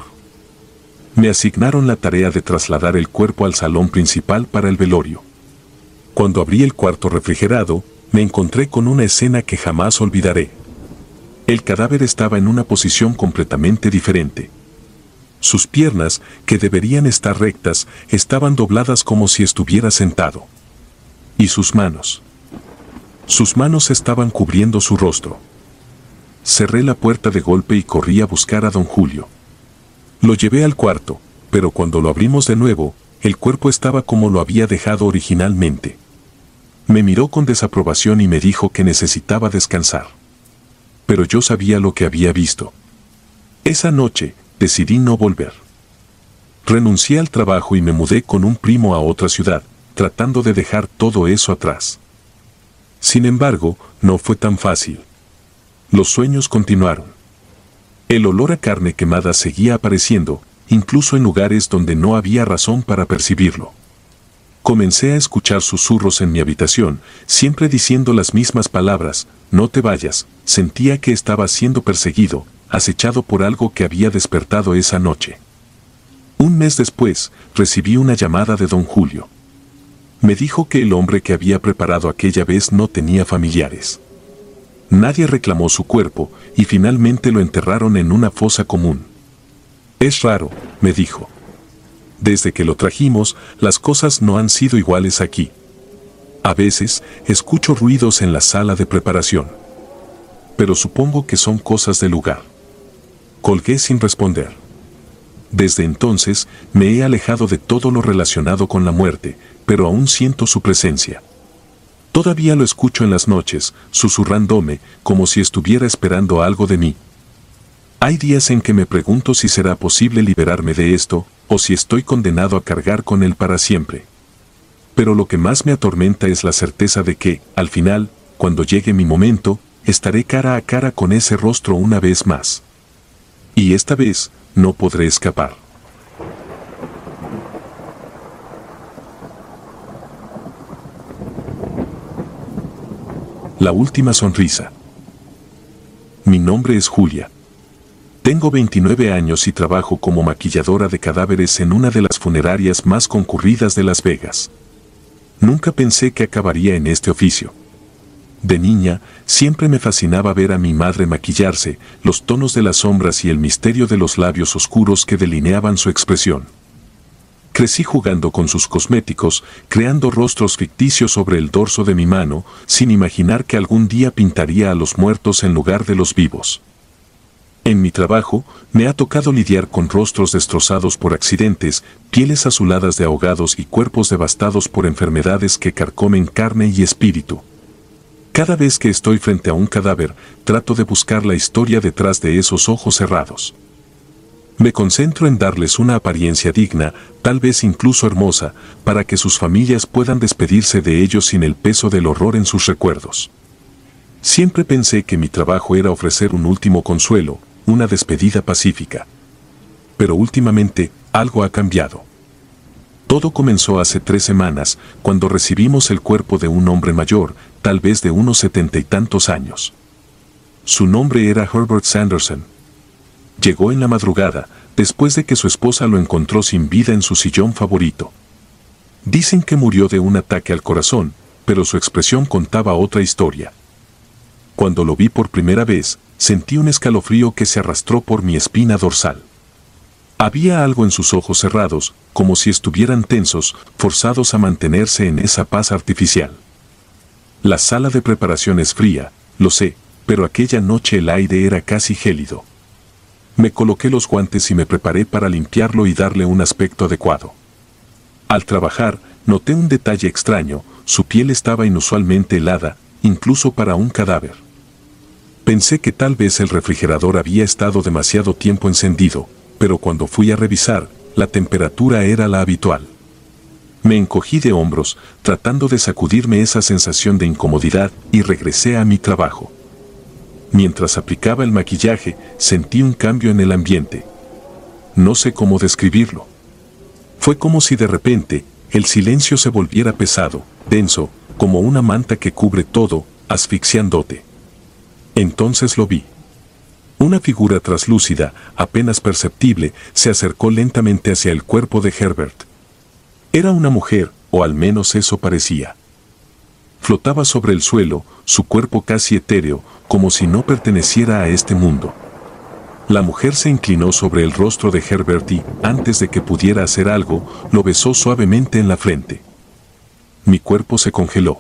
[SPEAKER 1] Me asignaron la tarea de trasladar el cuerpo al salón principal para el velorio. Cuando abrí el cuarto refrigerado, me encontré con una escena que jamás olvidaré. El cadáver estaba en una posición completamente diferente. Sus piernas, que deberían estar rectas, estaban dobladas como si estuviera sentado. Y sus manos. Sus manos estaban cubriendo su rostro. Cerré la puerta de golpe y corrí a buscar a don Julio. Lo llevé al cuarto, pero cuando lo abrimos de nuevo, el cuerpo estaba como lo había dejado originalmente. Me miró con desaprobación y me dijo que necesitaba descansar. Pero yo sabía lo que había visto. Esa noche, decidí no volver. Renuncié al trabajo y me mudé con un primo a otra ciudad, tratando de dejar todo eso atrás. Sin embargo, no fue tan fácil. Los sueños continuaron. El olor a carne quemada seguía apareciendo, incluso en lugares donde no había razón para percibirlo. Comencé a escuchar susurros en mi habitación, siempre diciendo las mismas palabras: no te vayas. Sentía que estaba siendo perseguido, acechado por algo que había despertado esa noche. Un mes después, recibí una llamada de don Julio. Me dijo que el hombre que había preparado aquella vez no tenía familiares. Nadie reclamó su cuerpo, y finalmente lo enterraron en una fosa común. Es raro, me dijo. Desde que lo trajimos, las cosas no han sido iguales aquí. A veces, escucho ruidos en la sala de preparación. Pero supongo que son cosas del lugar. Colgué sin responder. Desde entonces, me he alejado de todo lo relacionado con la muerte, pero aún siento su presencia. Todavía lo escucho en las noches, susurrándome, como si estuviera esperando algo de mí. Hay días en que me pregunto si será posible liberarme de esto, o si estoy condenado a cargar con él para siempre. Pero lo que más me atormenta es la certeza de que, al final, cuando llegue mi momento, estaré cara a cara con ese rostro una vez más. Y esta vez, no podré escapar. La última sonrisa. Mi nombre es Julia. Tengo veintinueve años y trabajo como maquilladora de cadáveres en una de las funerarias más concurridas de Las Vegas. Nunca pensé que acabaría en este oficio. De niña, siempre me fascinaba ver a mi madre maquillarse, los tonos de las sombras y el misterio de los labios oscuros que delineaban su expresión. Crecí jugando con sus cosméticos, creando rostros ficticios sobre el dorso de mi mano, sin imaginar que algún día pintaría a los muertos en lugar de los vivos. En mi trabajo, me ha tocado lidiar con rostros destrozados por accidentes, pieles azuladas de ahogados y cuerpos devastados por enfermedades que carcomen carne y espíritu. Cada vez que estoy frente a un cadáver, trato de buscar la historia detrás de esos ojos cerrados. Me concentro en darles una apariencia digna, tal vez incluso hermosa, para que sus familias puedan despedirse de ellos sin el peso del horror en sus recuerdos. Siempre pensé que mi trabajo era ofrecer un último consuelo, una despedida pacífica. Pero últimamente, algo ha cambiado. Todo comenzó hace tres semanas, cuando recibimos el cuerpo de un hombre mayor, tal vez de unos setenta y tantos años. Su nombre era Herbert Sanderson. Llegó en la madrugada, después de que su esposa lo encontró sin vida en su sillón favorito. Dicen que murió de un ataque al corazón, pero su expresión contaba otra historia. Cuando lo vi por primera vez, sentí un escalofrío que se arrastró por mi espina dorsal. Había algo en sus ojos cerrados, como si estuvieran tensos, forzados a mantenerse en esa paz artificial. La sala de preparación es fría, lo sé, pero aquella noche el aire era casi gélido. Me coloqué los guantes y me preparé para limpiarlo y darle un aspecto adecuado. Al trabajar, noté un detalle extraño: su piel estaba inusualmente helada, incluso para un cadáver. Pensé que tal vez el refrigerador había estado demasiado tiempo encendido, pero cuando fui a revisar, la temperatura era la habitual. Me encogí de hombros, tratando de sacudirme esa sensación de incomodidad, y regresé a mi trabajo. Mientras aplicaba el maquillaje, sentí un cambio en el ambiente. No sé cómo describirlo. Fue como si de repente, el silencio se volviera pesado, denso, como una manta que cubre todo, asfixiándote. Entonces lo vi. Una figura traslúcida, apenas perceptible, se acercó lentamente hacia el cuerpo de Herbert. Era una mujer, o al menos eso parecía. Flotaba sobre el suelo, su cuerpo casi etéreo, como si no perteneciera a este mundo. La mujer se inclinó sobre el rostro de Herbert y, antes de que pudiera hacer algo, lo besó suavemente en la frente. Mi cuerpo se congeló.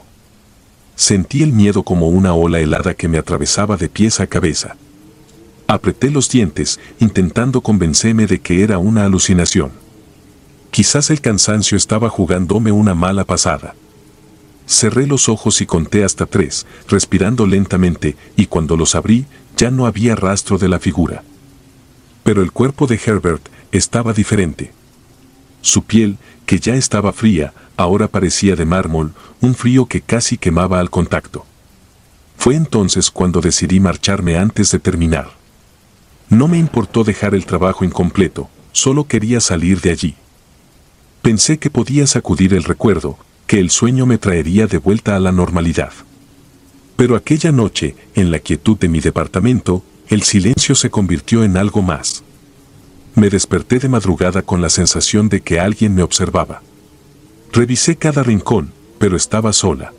[SPEAKER 1] Sentí el miedo como una ola helada que me atravesaba de pies a cabeza. Apreté los dientes, intentando convencerme de que era una alucinación. Quizás el cansancio estaba jugándome una mala pasada. Cerré los ojos y conté hasta tres, respirando lentamente, y cuando los abrí, ya no había rastro de la figura. Pero el cuerpo de Herbert estaba diferente. Su piel, que ya estaba fría, ahora parecía de mármol, un frío que casi quemaba al contacto. Fue entonces cuando decidí marcharme antes de terminar. No me importó dejar el trabajo incompleto, solo quería salir de allí. Pensé que podía sacudir el recuerdo, que el sueño me traería de vuelta a la normalidad. Pero aquella noche, en la quietud de mi departamento, el silencio se convirtió en algo más. Me desperté de madrugada con la sensación de que alguien me observaba. Revisé cada rincón, pero estaba sola.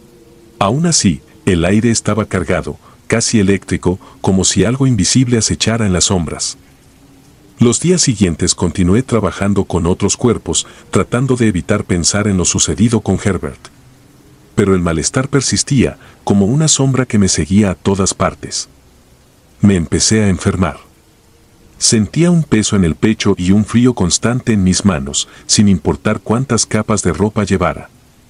[SPEAKER 1] Aún así, el aire estaba cargado, casi eléctrico, como si algo invisible acechara en las sombras. Los días siguientes continué trabajando con otros cuerpos, tratando de evitar pensar en lo sucedido con Herbert. Pero el malestar persistía, como una sombra que me seguía a todas partes. Me empecé a enfermar. Sentía un peso en el pecho y un frío constante en mis manos, sin importar cuántas capas de ropa llevara.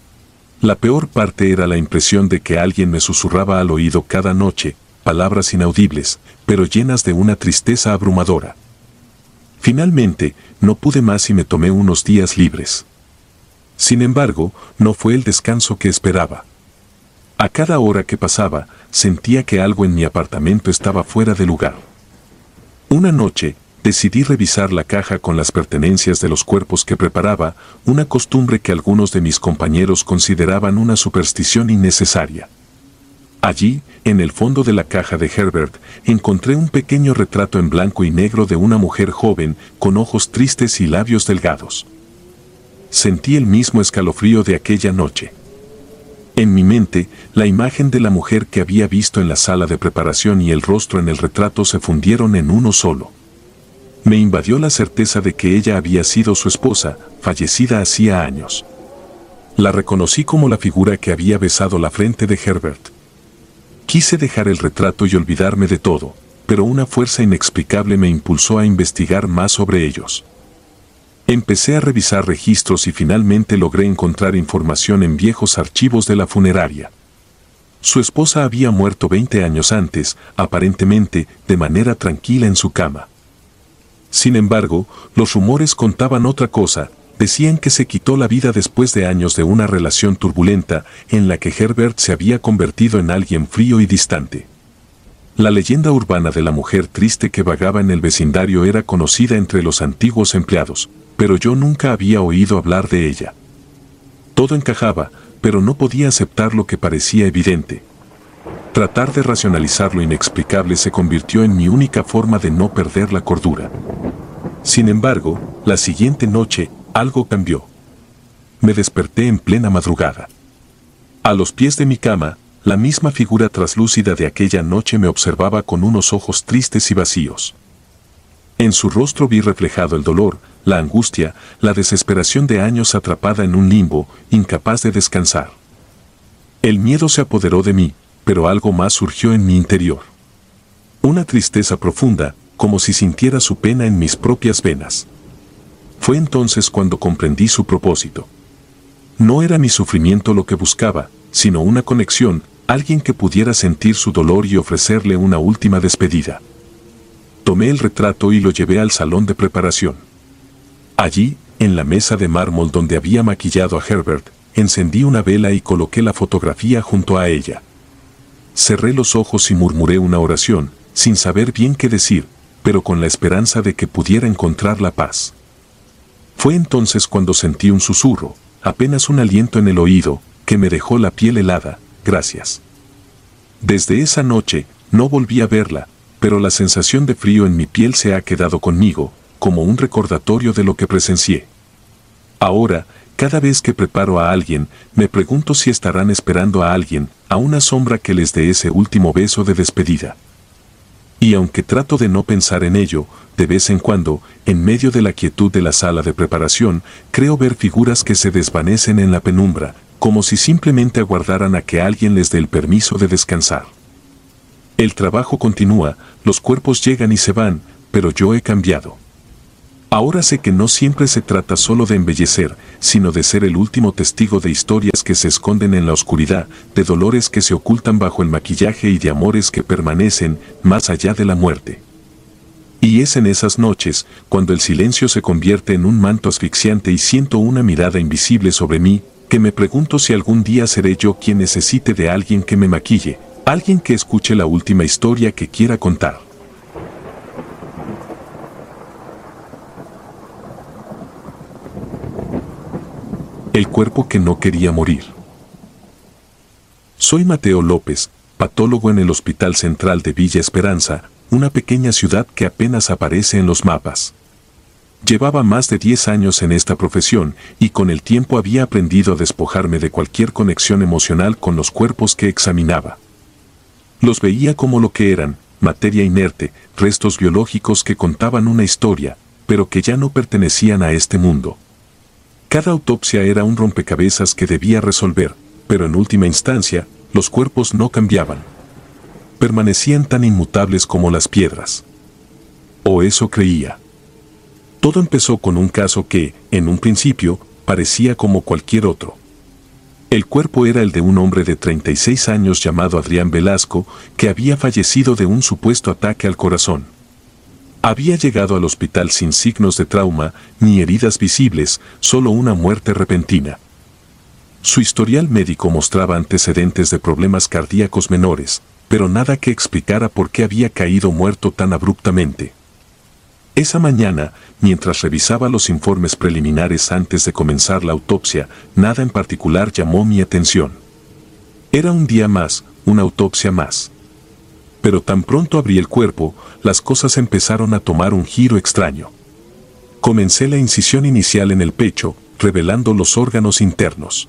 [SPEAKER 1] La peor parte era la impresión de que alguien me susurraba al oído cada noche, palabras inaudibles, pero llenas de una tristeza abrumadora. Finalmente, no pude más y me tomé unos días libres. Sin embargo, no fue el descanso que esperaba. A cada hora que pasaba, sentía que algo en mi apartamento estaba fuera de lugar. Una noche, decidí revisar la caja con las pertenencias de los cuerpos que preparaba, una costumbre que algunos de mis compañeros consideraban una superstición innecesaria. Allí, en el fondo de la caja de Herbert, encontré un pequeño retrato en blanco y negro de una mujer joven, con ojos tristes y labios delgados. Sentí el mismo escalofrío de aquella noche. En mi mente, la imagen de la mujer que había visto en la sala de preparación y el rostro en el retrato se fundieron en uno solo. Me invadió la certeza de que ella había sido su esposa, fallecida hacía años. La reconocí como la figura que había besado la frente de Herbert. Quise dejar el retrato y olvidarme de todo, pero una fuerza inexplicable me impulsó a investigar más sobre ellos. Empecé a revisar registros y finalmente logré encontrar información en viejos archivos de la funeraria. Su esposa había muerto veinte años antes, aparentemente de manera tranquila en su cama. Sin embargo, los rumores contaban otra cosa. Decían que se quitó la vida después de años de una relación turbulenta en la que Herbert se había convertido en alguien frío y distante. La leyenda urbana de la mujer triste que vagaba en el vecindario era conocida entre los antiguos empleados, pero yo nunca había oído hablar de ella. Todo encajaba, pero no podía aceptar lo que parecía evidente. Tratar de racionalizar lo inexplicable se convirtió en mi única forma de no perder la cordura. Sin embargo, la siguiente noche, algo cambió. Me desperté en plena madrugada. A los pies de mi cama, la misma figura traslúcida de aquella noche me observaba con unos ojos tristes y vacíos. En su rostro vi reflejado el dolor, la angustia, la desesperación de años atrapada en un limbo, incapaz de descansar. El miedo se apoderó de mí, pero algo más surgió en mi interior. Una tristeza profunda, como si sintiera su pena en mis propias venas. Fue entonces cuando comprendí su propósito. No era mi sufrimiento lo que buscaba, sino una conexión, alguien que pudiera sentir su dolor y ofrecerle una última despedida. Tomé el retrato y lo llevé al salón de preparación. Allí, en la mesa de mármol donde había maquillado a Herbert, encendí una vela y coloqué la fotografía junto a ella. Cerré los ojos y murmuré una oración, sin saber bien qué decir, pero con la esperanza de que pudiera encontrar la paz. Fue entonces cuando sentí un susurro, apenas un aliento en el oído, que me dejó la piel helada. Gracias. Desde esa noche, no volví a verla, pero la sensación de frío en mi piel se ha quedado conmigo, como un recordatorio de lo que presencié. Ahora, cada vez que preparo a alguien, me pregunto si estarán esperando a alguien, a una sombra que les dé ese último beso de despedida. Y aunque trato de no pensar en ello, de vez en cuando, en medio de la quietud de la sala de preparación, creo ver figuras que se desvanecen en la penumbra, como si simplemente aguardaran a que alguien les dé el permiso de descansar. El trabajo continúa, los cuerpos llegan y se van, pero yo he cambiado. Ahora sé que no siempre se trata solo de embellecer, sino de ser el último testigo de historias que se esconden en la oscuridad, de dolores que se ocultan bajo el maquillaje y de amores que permanecen más allá de la muerte. Y es en esas noches, cuando el silencio se convierte en un manto asfixiante y siento una mirada invisible sobre mí, que me pregunto si algún día seré yo quien necesite de alguien que me maquille, alguien que escuche la última historia que quiera contar. El cuerpo que no quería morir. Soy Mateo López, patólogo en el Hospital Central de Villa Esperanza, una pequeña ciudad que apenas aparece en los mapas. Llevaba más de diez años en esta profesión y con el tiempo había aprendido a despojarme de cualquier conexión emocional con los cuerpos que examinaba. Los veía como lo que eran, materia inerte, restos biológicos que contaban una historia, pero que ya no pertenecían a este mundo. Cada autopsia era un rompecabezas que debía resolver, pero en última instancia, los cuerpos no cambiaban. Permanecían tan inmutables como las piedras. O eso creía. Todo empezó con un caso que, en un principio, parecía como cualquier otro. El cuerpo era el de un hombre de treinta y seis años llamado Adrián Velasco, que había fallecido de un supuesto ataque al corazón. Había llegado al hospital sin signos de trauma, ni heridas visibles, solo una muerte repentina. Su historial médico mostraba antecedentes de problemas cardíacos menores, pero nada que explicara por qué había caído muerto tan abruptamente. Esa mañana, mientras revisaba los informes preliminares antes de comenzar la autopsia, nada en particular llamó mi atención. Era un día más, una autopsia más. Pero tan pronto abrí el cuerpo, las cosas empezaron a tomar un giro extraño. Comencé la incisión inicial en el pecho, revelando los órganos internos.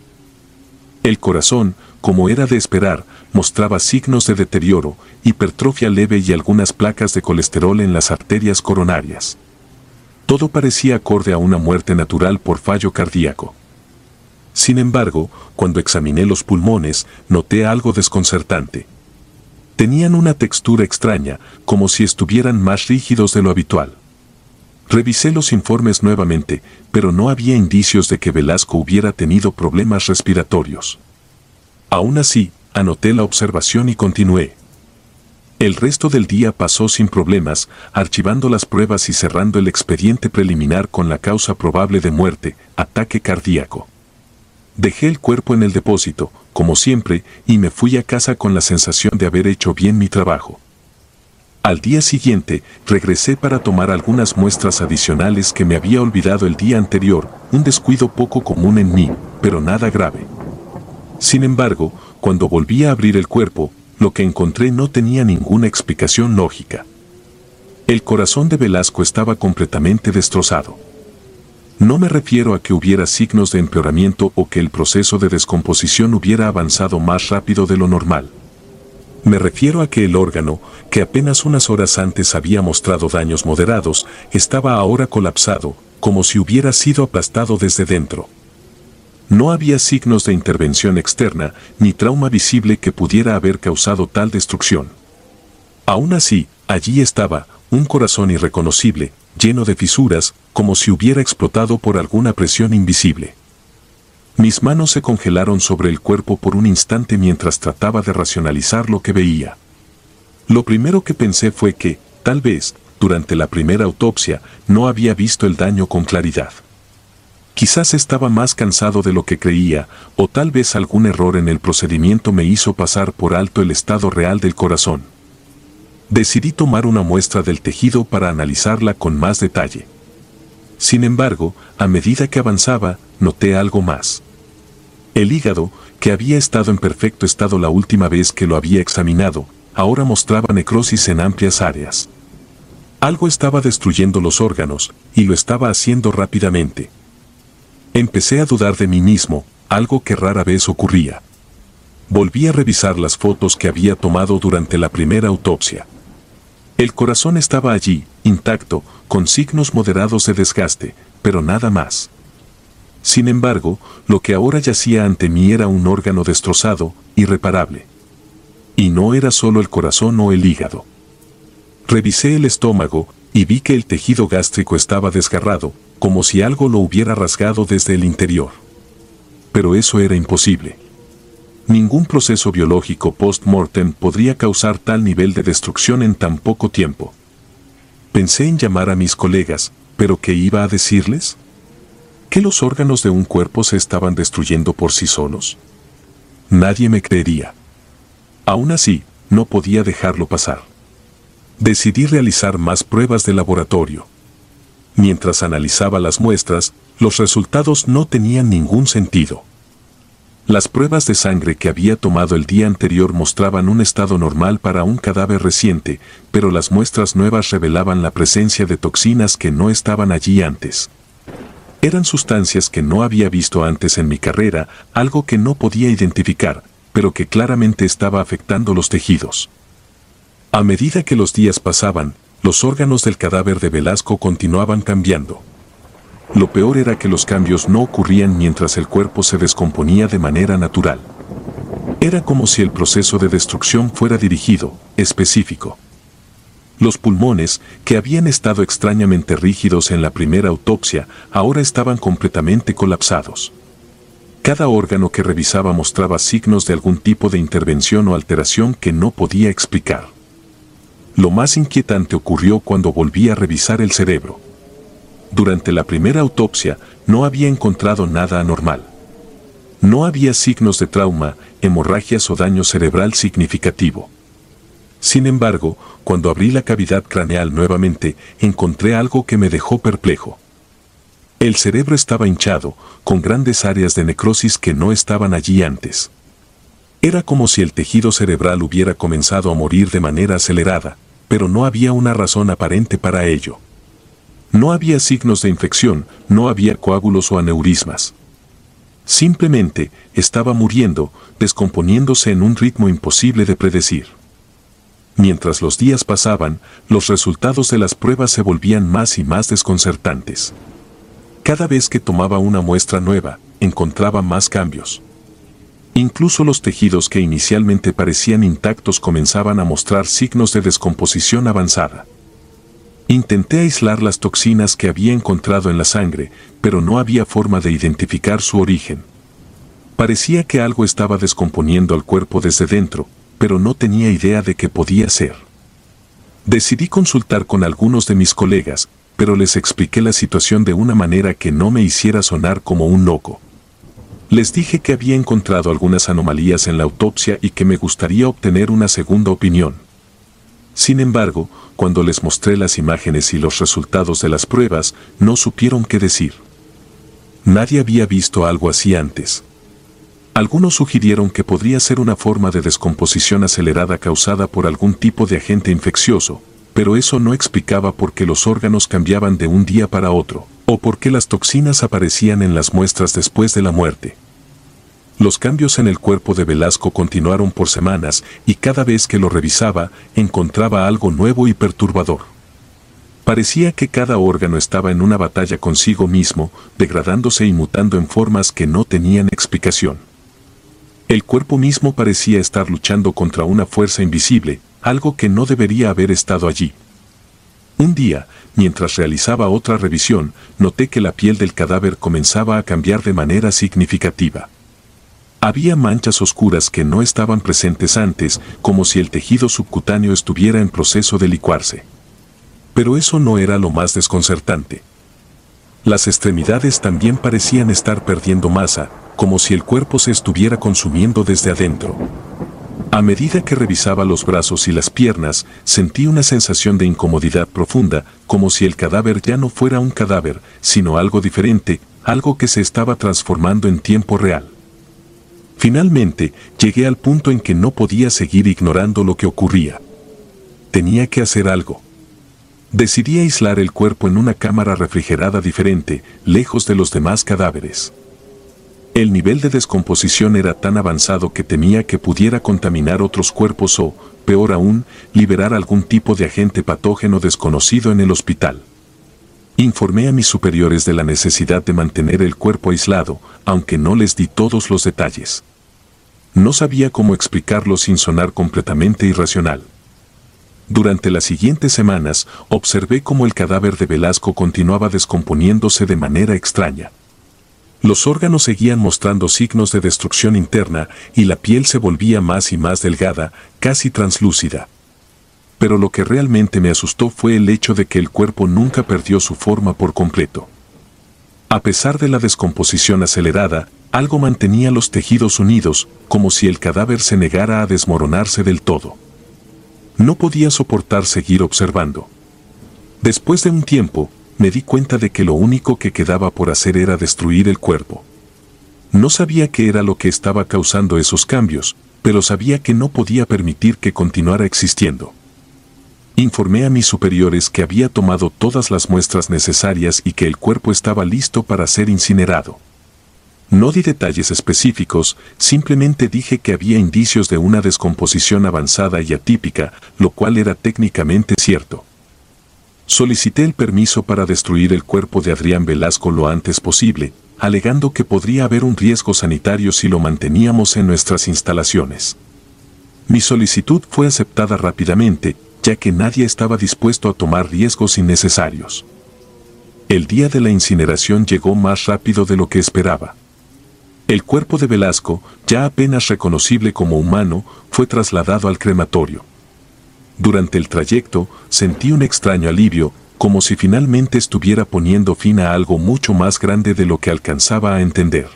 [SPEAKER 1] El corazón, como era de esperar, mostraba signos de deterioro, hipertrofia leve y algunas placas de colesterol en las arterias coronarias. Todo parecía acorde a una muerte natural por fallo cardíaco. Sin embargo, cuando examiné los pulmones, noté algo desconcertante. Tenían una textura extraña, como si estuvieran más rígidos de lo habitual. Revisé los informes nuevamente, pero no había indicios de que Velasco hubiera tenido problemas respiratorios. Aún así, anoté la observación y continué. El resto del día pasó sin problemas, archivando las pruebas y cerrando el expediente preliminar con la causa probable de muerte, ataque cardíaco. Dejé el cuerpo en el depósito, como siempre, y me fui a casa con la sensación de haber hecho bien mi trabajo. Al día siguiente, regresé para tomar algunas muestras adicionales que me había olvidado el día anterior, un descuido poco común en mí, pero nada grave. Sin embargo, cuando volví a abrir el cuerpo, lo que encontré no tenía ninguna explicación lógica. El corazón de Velasco estaba completamente destrozado. No me refiero a que hubiera signos de empeoramiento o que el proceso de descomposición hubiera avanzado más rápido de lo normal. Me refiero a que el órgano, que apenas unas horas antes había mostrado daños moderados, estaba ahora colapsado, como si hubiera sido aplastado desde dentro. No había signos de intervención externa, ni trauma visible que pudiera haber causado tal destrucción. Aún así, allí estaba, un corazón irreconocible, lleno de fisuras, como si hubiera explotado por alguna presión invisible. Mis manos se congelaron sobre el cuerpo por un instante mientras trataba de racionalizar lo que veía. Lo primero que pensé fue que, tal vez, durante la primera autopsia, no había visto el daño con claridad. Quizás estaba más cansado de lo que creía, o tal vez algún error en el procedimiento me hizo pasar por alto el estado real del corazón. Decidí tomar una muestra del tejido para analizarla con más detalle. Sin embargo, a medida que avanzaba, noté algo más. El hígado, que había estado en perfecto estado la última vez que lo había examinado, ahora mostraba necrosis en amplias áreas. Algo estaba destruyendo los órganos, y lo estaba haciendo rápidamente. Empecé a dudar de mí mismo, algo que rara vez ocurría. Volví a revisar las fotos que había tomado durante la primera autopsia. El corazón estaba allí, intacto, con signos moderados de desgaste, pero nada más. Sin embargo, lo que ahora yacía ante mí era un órgano destrozado, irreparable. Y no era solo el corazón o el hígado. Revisé el estómago, y vi que el tejido gástrico estaba desgarrado, como si algo lo hubiera rasgado desde el interior. Pero eso era imposible. Ningún proceso biológico post-mortem podría causar tal nivel de destrucción en tan poco tiempo. Pensé en llamar a mis colegas, pero ¿qué iba a decirles? ¿Que los órganos de un cuerpo se estaban destruyendo por sí solos? Nadie me creería. Aún así, no podía dejarlo pasar. Decidí realizar más pruebas de laboratorio. Mientras analizaba las muestras, los resultados no tenían ningún sentido. Las pruebas de sangre que había tomado el día anterior mostraban un estado normal para un cadáver reciente, pero las muestras nuevas revelaban la presencia de toxinas que no estaban allí antes. Eran sustancias que no había visto antes en mi carrera, algo que no podía identificar, pero que claramente estaba afectando los tejidos. A medida que los días pasaban, los órganos del cadáver de Velasco continuaban cambiando. Lo peor era que los cambios no ocurrían mientras el cuerpo se descomponía de manera natural. Era como si el proceso de destrucción fuera dirigido, específico. Los pulmones, que habían estado extrañamente rígidos en la primera autopsia, ahora estaban completamente colapsados. Cada órgano que revisaba mostraba signos de algún tipo de intervención o alteración que no podía explicar. Lo más inquietante ocurrió cuando volví a revisar el cerebro. Durante la primera autopsia, no había encontrado nada anormal. No había signos de trauma, hemorragias o daño cerebral significativo. Sin embargo, cuando abrí la cavidad craneal nuevamente, encontré algo que me dejó perplejo. El cerebro estaba hinchado, con grandes áreas de necrosis que no estaban allí antes. Era como si el tejido cerebral hubiera comenzado a morir de manera acelerada, pero no había una razón aparente para ello. No había signos de infección, no había coágulos o aneurismas. Simplemente, estaba muriendo, descomponiéndose en un ritmo imposible de predecir. Mientras los días pasaban, los resultados de las pruebas se volvían más y más desconcertantes. Cada vez que tomaba una muestra nueva, encontraba más cambios. Incluso los tejidos que inicialmente parecían intactos comenzaban a mostrar signos de descomposición avanzada. Intenté aislar las toxinas que había encontrado en la sangre, pero no había forma de identificar su origen. Parecía que algo estaba descomponiendo al cuerpo desde dentro, pero no tenía idea de qué podía ser. Decidí consultar con algunos de mis colegas, pero les expliqué la situación de una manera que no me hiciera sonar como un loco. Les dije que había encontrado algunas anomalías en la autopsia y que me gustaría obtener una segunda opinión. Sin embargo, cuando les mostré las imágenes y los resultados de las pruebas, no supieron qué decir. Nadie había visto algo así antes. Algunos sugirieron que podría ser una forma de descomposición acelerada causada por algún tipo de agente infeccioso, pero eso no explicaba por qué los órganos cambiaban de un día para otro, o por qué las toxinas aparecían en las muestras después de la muerte. Los cambios en el cuerpo de Velasco continuaron por semanas y cada vez que lo revisaba, encontraba algo nuevo y perturbador. Parecía que cada órgano estaba en una batalla consigo mismo, degradándose y mutando en formas que no tenían explicación. El cuerpo mismo parecía estar luchando contra una fuerza invisible, algo que no debería haber estado allí. Un día, mientras realizaba otra revisión, noté que la piel del cadáver comenzaba a cambiar de manera significativa. Había manchas oscuras que no estaban presentes antes, como si el tejido subcutáneo estuviera en proceso de licuarse. Pero eso no era lo más desconcertante. Las extremidades también parecían estar perdiendo masa, como si el cuerpo se estuviera consumiendo desde adentro. A medida que revisaba los brazos y las piernas, sentí una sensación de incomodidad profunda, como si el cadáver ya no fuera un cadáver, sino algo diferente, algo que se estaba transformando en tiempo real. Finalmente, llegué al punto en que no podía seguir ignorando lo que ocurría. Tenía que hacer algo. Decidí aislar el cuerpo en una cámara refrigerada diferente, lejos de los demás cadáveres. El nivel de descomposición era tan avanzado que temía que pudiera contaminar otros cuerpos o, peor aún, liberar algún tipo de agente patógeno desconocido en el hospital. Informé a mis superiores de la necesidad de mantener el cuerpo aislado, aunque no les di todos los detalles. No sabía cómo explicarlo sin sonar completamente irracional. Durante las siguientes semanas, observé cómo el cadáver de Velasco continuaba descomponiéndose de manera extraña. Los órganos seguían mostrando signos de destrucción interna y la piel se volvía más y más delgada, casi translúcida. Pero lo que realmente me asustó fue el hecho de que el cuerpo nunca perdió su forma por completo. A pesar de la descomposición acelerada, algo mantenía los tejidos unidos, como si el cadáver se negara a desmoronarse del todo. No podía soportar seguir observando. Después de un tiempo, me di cuenta de que lo único que quedaba por hacer era destruir el cuerpo. No sabía qué era lo que estaba causando esos cambios, pero sabía que no podía permitir que continuara existiendo. Informé a mis superiores que había tomado todas las muestras necesarias y que el cuerpo estaba listo para ser incinerado. No di detalles específicos, simplemente dije que había indicios de una descomposición avanzada y atípica, lo cual era técnicamente cierto. Solicité el permiso para destruir el cuerpo de Adrián Velasco lo antes posible, alegando que podría haber un riesgo sanitario si lo manteníamos en nuestras instalaciones. Mi solicitud fue aceptada rápidamente, ya que nadie estaba dispuesto a tomar riesgos innecesarios. El día de la incineración llegó más rápido de lo que esperaba. El cuerpo de Velasco, ya apenas reconocible como humano, fue trasladado al crematorio. Durante el trayecto, sentí un extraño alivio, como si finalmente estuviera poniendo fin a algo mucho más grande de lo que alcanzaba a entender.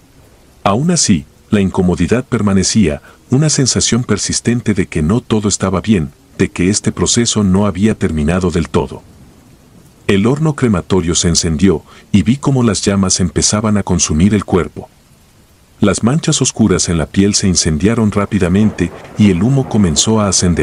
[SPEAKER 1] Aún así, la incomodidad permanecía, una sensación persistente de que no todo estaba bien, de que este proceso no había terminado del todo. El horno crematorio se encendió y vi cómo las llamas empezaban a consumir el cuerpo. Las manchas oscuras en la piel se incendiaron rápidamente y el humo comenzó a ascender.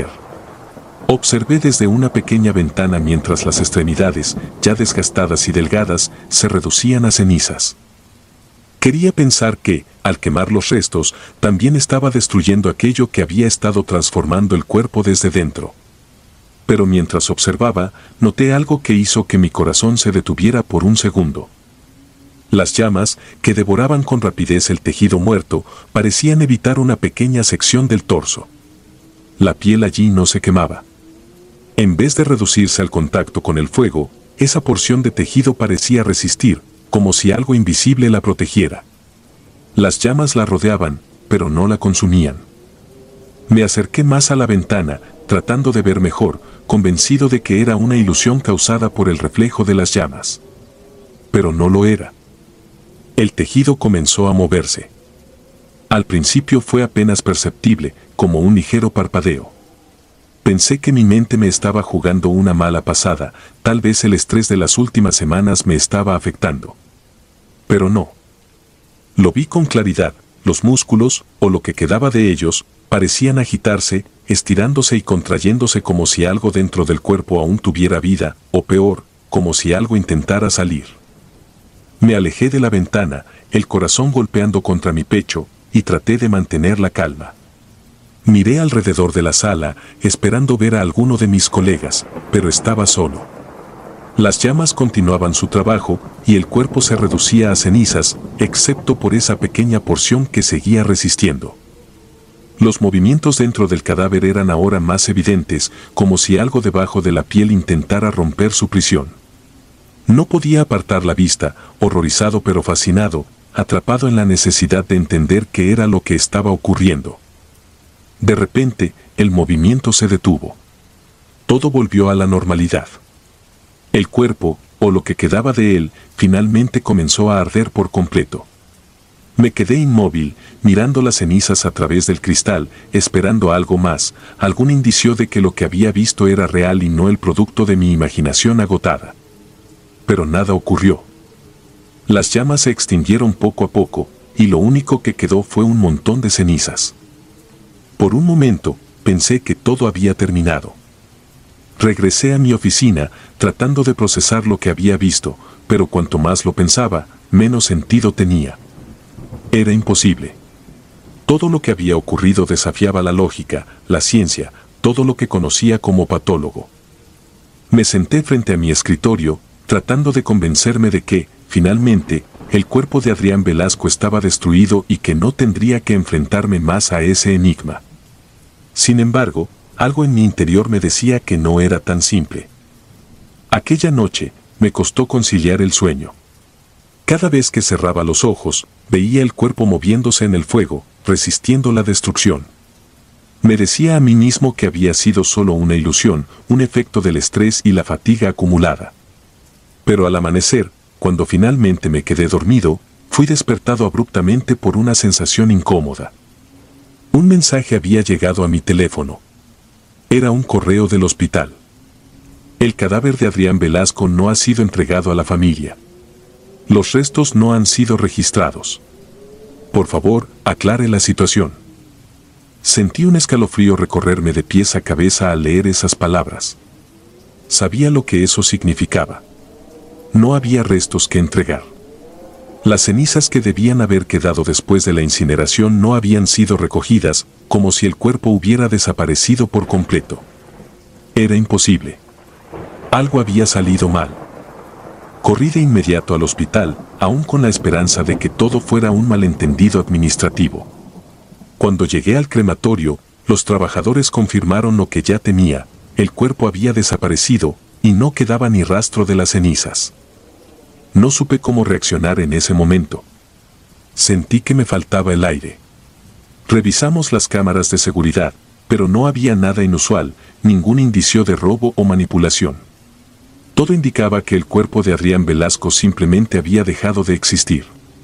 [SPEAKER 1] Observé desde una pequeña ventana mientras las extremidades, ya desgastadas y delgadas, se reducían a cenizas. Quería pensar que, al quemar los restos, también estaba destruyendo aquello que había estado transformando el cuerpo desde dentro. Pero mientras observaba, noté algo que hizo que mi corazón se detuviera por un segundo. Las llamas, que devoraban con rapidez el tejido muerto, parecían evitar una pequeña sección del torso. La piel allí no se quemaba. En vez de reducirse al contacto con el fuego, esa porción de tejido parecía resistir, como si algo invisible la protegiera. Las llamas la rodeaban, pero no la consumían. Me acerqué más a la ventana, tratando de ver mejor, convencido de que era una ilusión causada por el reflejo de las llamas. Pero no lo era. El tejido comenzó a moverse. Al principio fue apenas perceptible, como un ligero parpadeo. Pensé que mi mente me estaba jugando una mala pasada, tal vez el estrés de las últimas semanas me estaba afectando. Pero no. Lo vi con claridad, los músculos, o lo que quedaba de ellos, parecían agitarse, estirándose y contrayéndose como si algo dentro del cuerpo aún tuviera vida, o peor, como si algo intentara salir. Me alejé de la ventana, el corazón golpeando contra mi pecho, y traté de mantener la calma. Miré alrededor de la sala, esperando ver a alguno de mis colegas, pero estaba solo. Las llamas continuaban su trabajo, y el cuerpo se reducía a cenizas, excepto por esa pequeña porción que seguía resistiendo. Los movimientos dentro del cadáver eran ahora más evidentes, como si algo debajo de la piel intentara romper su prisión. No podía apartar la vista, horrorizado pero fascinado, atrapado en la necesidad de entender qué era lo que estaba ocurriendo. De repente, el movimiento se detuvo. Todo volvió a la normalidad. El cuerpo, o lo que quedaba de él, finalmente comenzó a arder por completo. Me quedé inmóvil, mirando las cenizas a través del cristal, esperando algo más, algún indicio de que lo que había visto era real y no el producto de mi imaginación agotada. Pero nada ocurrió. Las llamas se extinguieron poco a poco, y lo único que quedó fue un montón de cenizas. Por un momento, pensé que todo había terminado. Regresé a mi oficina, tratando de procesar lo que había visto, pero cuanto más lo pensaba, menos sentido tenía. Era imposible. Todo lo que había ocurrido desafiaba la lógica, la ciencia, todo lo que conocía como patólogo. Me senté frente a mi escritorio, tratando de convencerme de que, finalmente, el cuerpo de Adrián Velasco estaba destruido y que no tendría que enfrentarme más a ese enigma. Sin embargo, algo en mi interior me decía que no era tan simple. Aquella noche, me costó conciliar el sueño. Cada vez que cerraba los ojos, veía el cuerpo moviéndose en el fuego, resistiendo la destrucción. Me decía a mí mismo que había sido solo una ilusión, un efecto del estrés y la fatiga acumulada. Pero al amanecer, cuando finalmente me quedé dormido, fui despertado abruptamente por una sensación incómoda. Un mensaje había llegado a mi teléfono. Era un correo del hospital. El cadáver de Adrián Velasco no ha sido entregado a la familia. Los restos no han sido registrados. Por favor, aclare la situación. Sentí un escalofrío recorrerme de pies a cabeza al leer esas palabras. Sabía lo que eso significaba. No había restos que entregar. Las cenizas que debían haber quedado después de la incineración no habían sido recogidas, como si el cuerpo hubiera desaparecido por completo. Era imposible. Algo había salido mal. Corrí de inmediato al hospital, aún con la esperanza de que todo fuera un malentendido administrativo. Cuando llegué al crematorio, los trabajadores confirmaron lo que ya temía: el cuerpo había desaparecido, y no quedaba ni rastro de las cenizas. No supe cómo reaccionar en ese momento. Sentí que me faltaba el aire. Revisamos las cámaras de seguridad, pero no había nada inusual, ningún indicio de robo o manipulación. Todo indicaba que el cuerpo de Adrián Velasco simplemente había dejado de existir.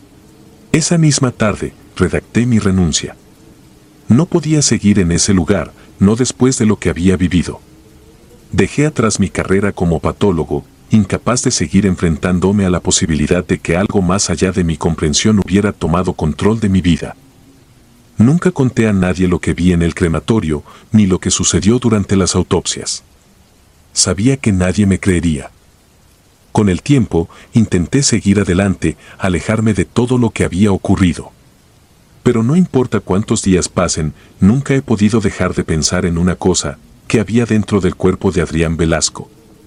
[SPEAKER 1] Esa misma tarde, redacté mi renuncia. No podía seguir en ese lugar, no después de lo que había vivido. Dejé atrás mi carrera como patólogo, incapaz de seguir enfrentándome a la posibilidad de que algo más allá de mi comprensión hubiera tomado control de mi vida. Nunca conté a nadie lo que vi en el crematorio, ni lo que sucedió durante las autopsias. Sabía que nadie me creería. Con el tiempo, intenté seguir adelante, alejarme de todo lo que había ocurrido. Pero no importa cuántos días pasen, nunca he podido dejar de pensar en una cosa: que había dentro del cuerpo de Adrián Velasco.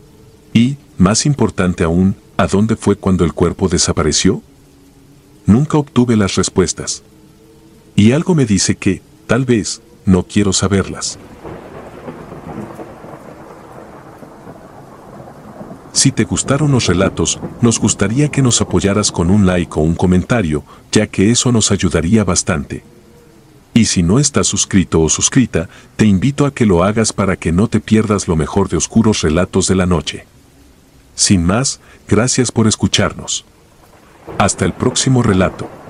[SPEAKER 1] Y, más importante aún, ¿a dónde fue cuando el cuerpo desapareció? Nunca obtuve las respuestas. Y algo me dice que, tal vez, no quiero saberlas. Si te gustaron los relatos, nos gustaría que nos apoyaras con un like o un comentario, ya que eso nos ayudaría bastante. Y si no estás suscrito o suscrita, te invito a que lo hagas para que no te pierdas lo mejor de Oscuros Relatos de la Noche. Sin más, gracias por escucharnos. Hasta el próximo relato.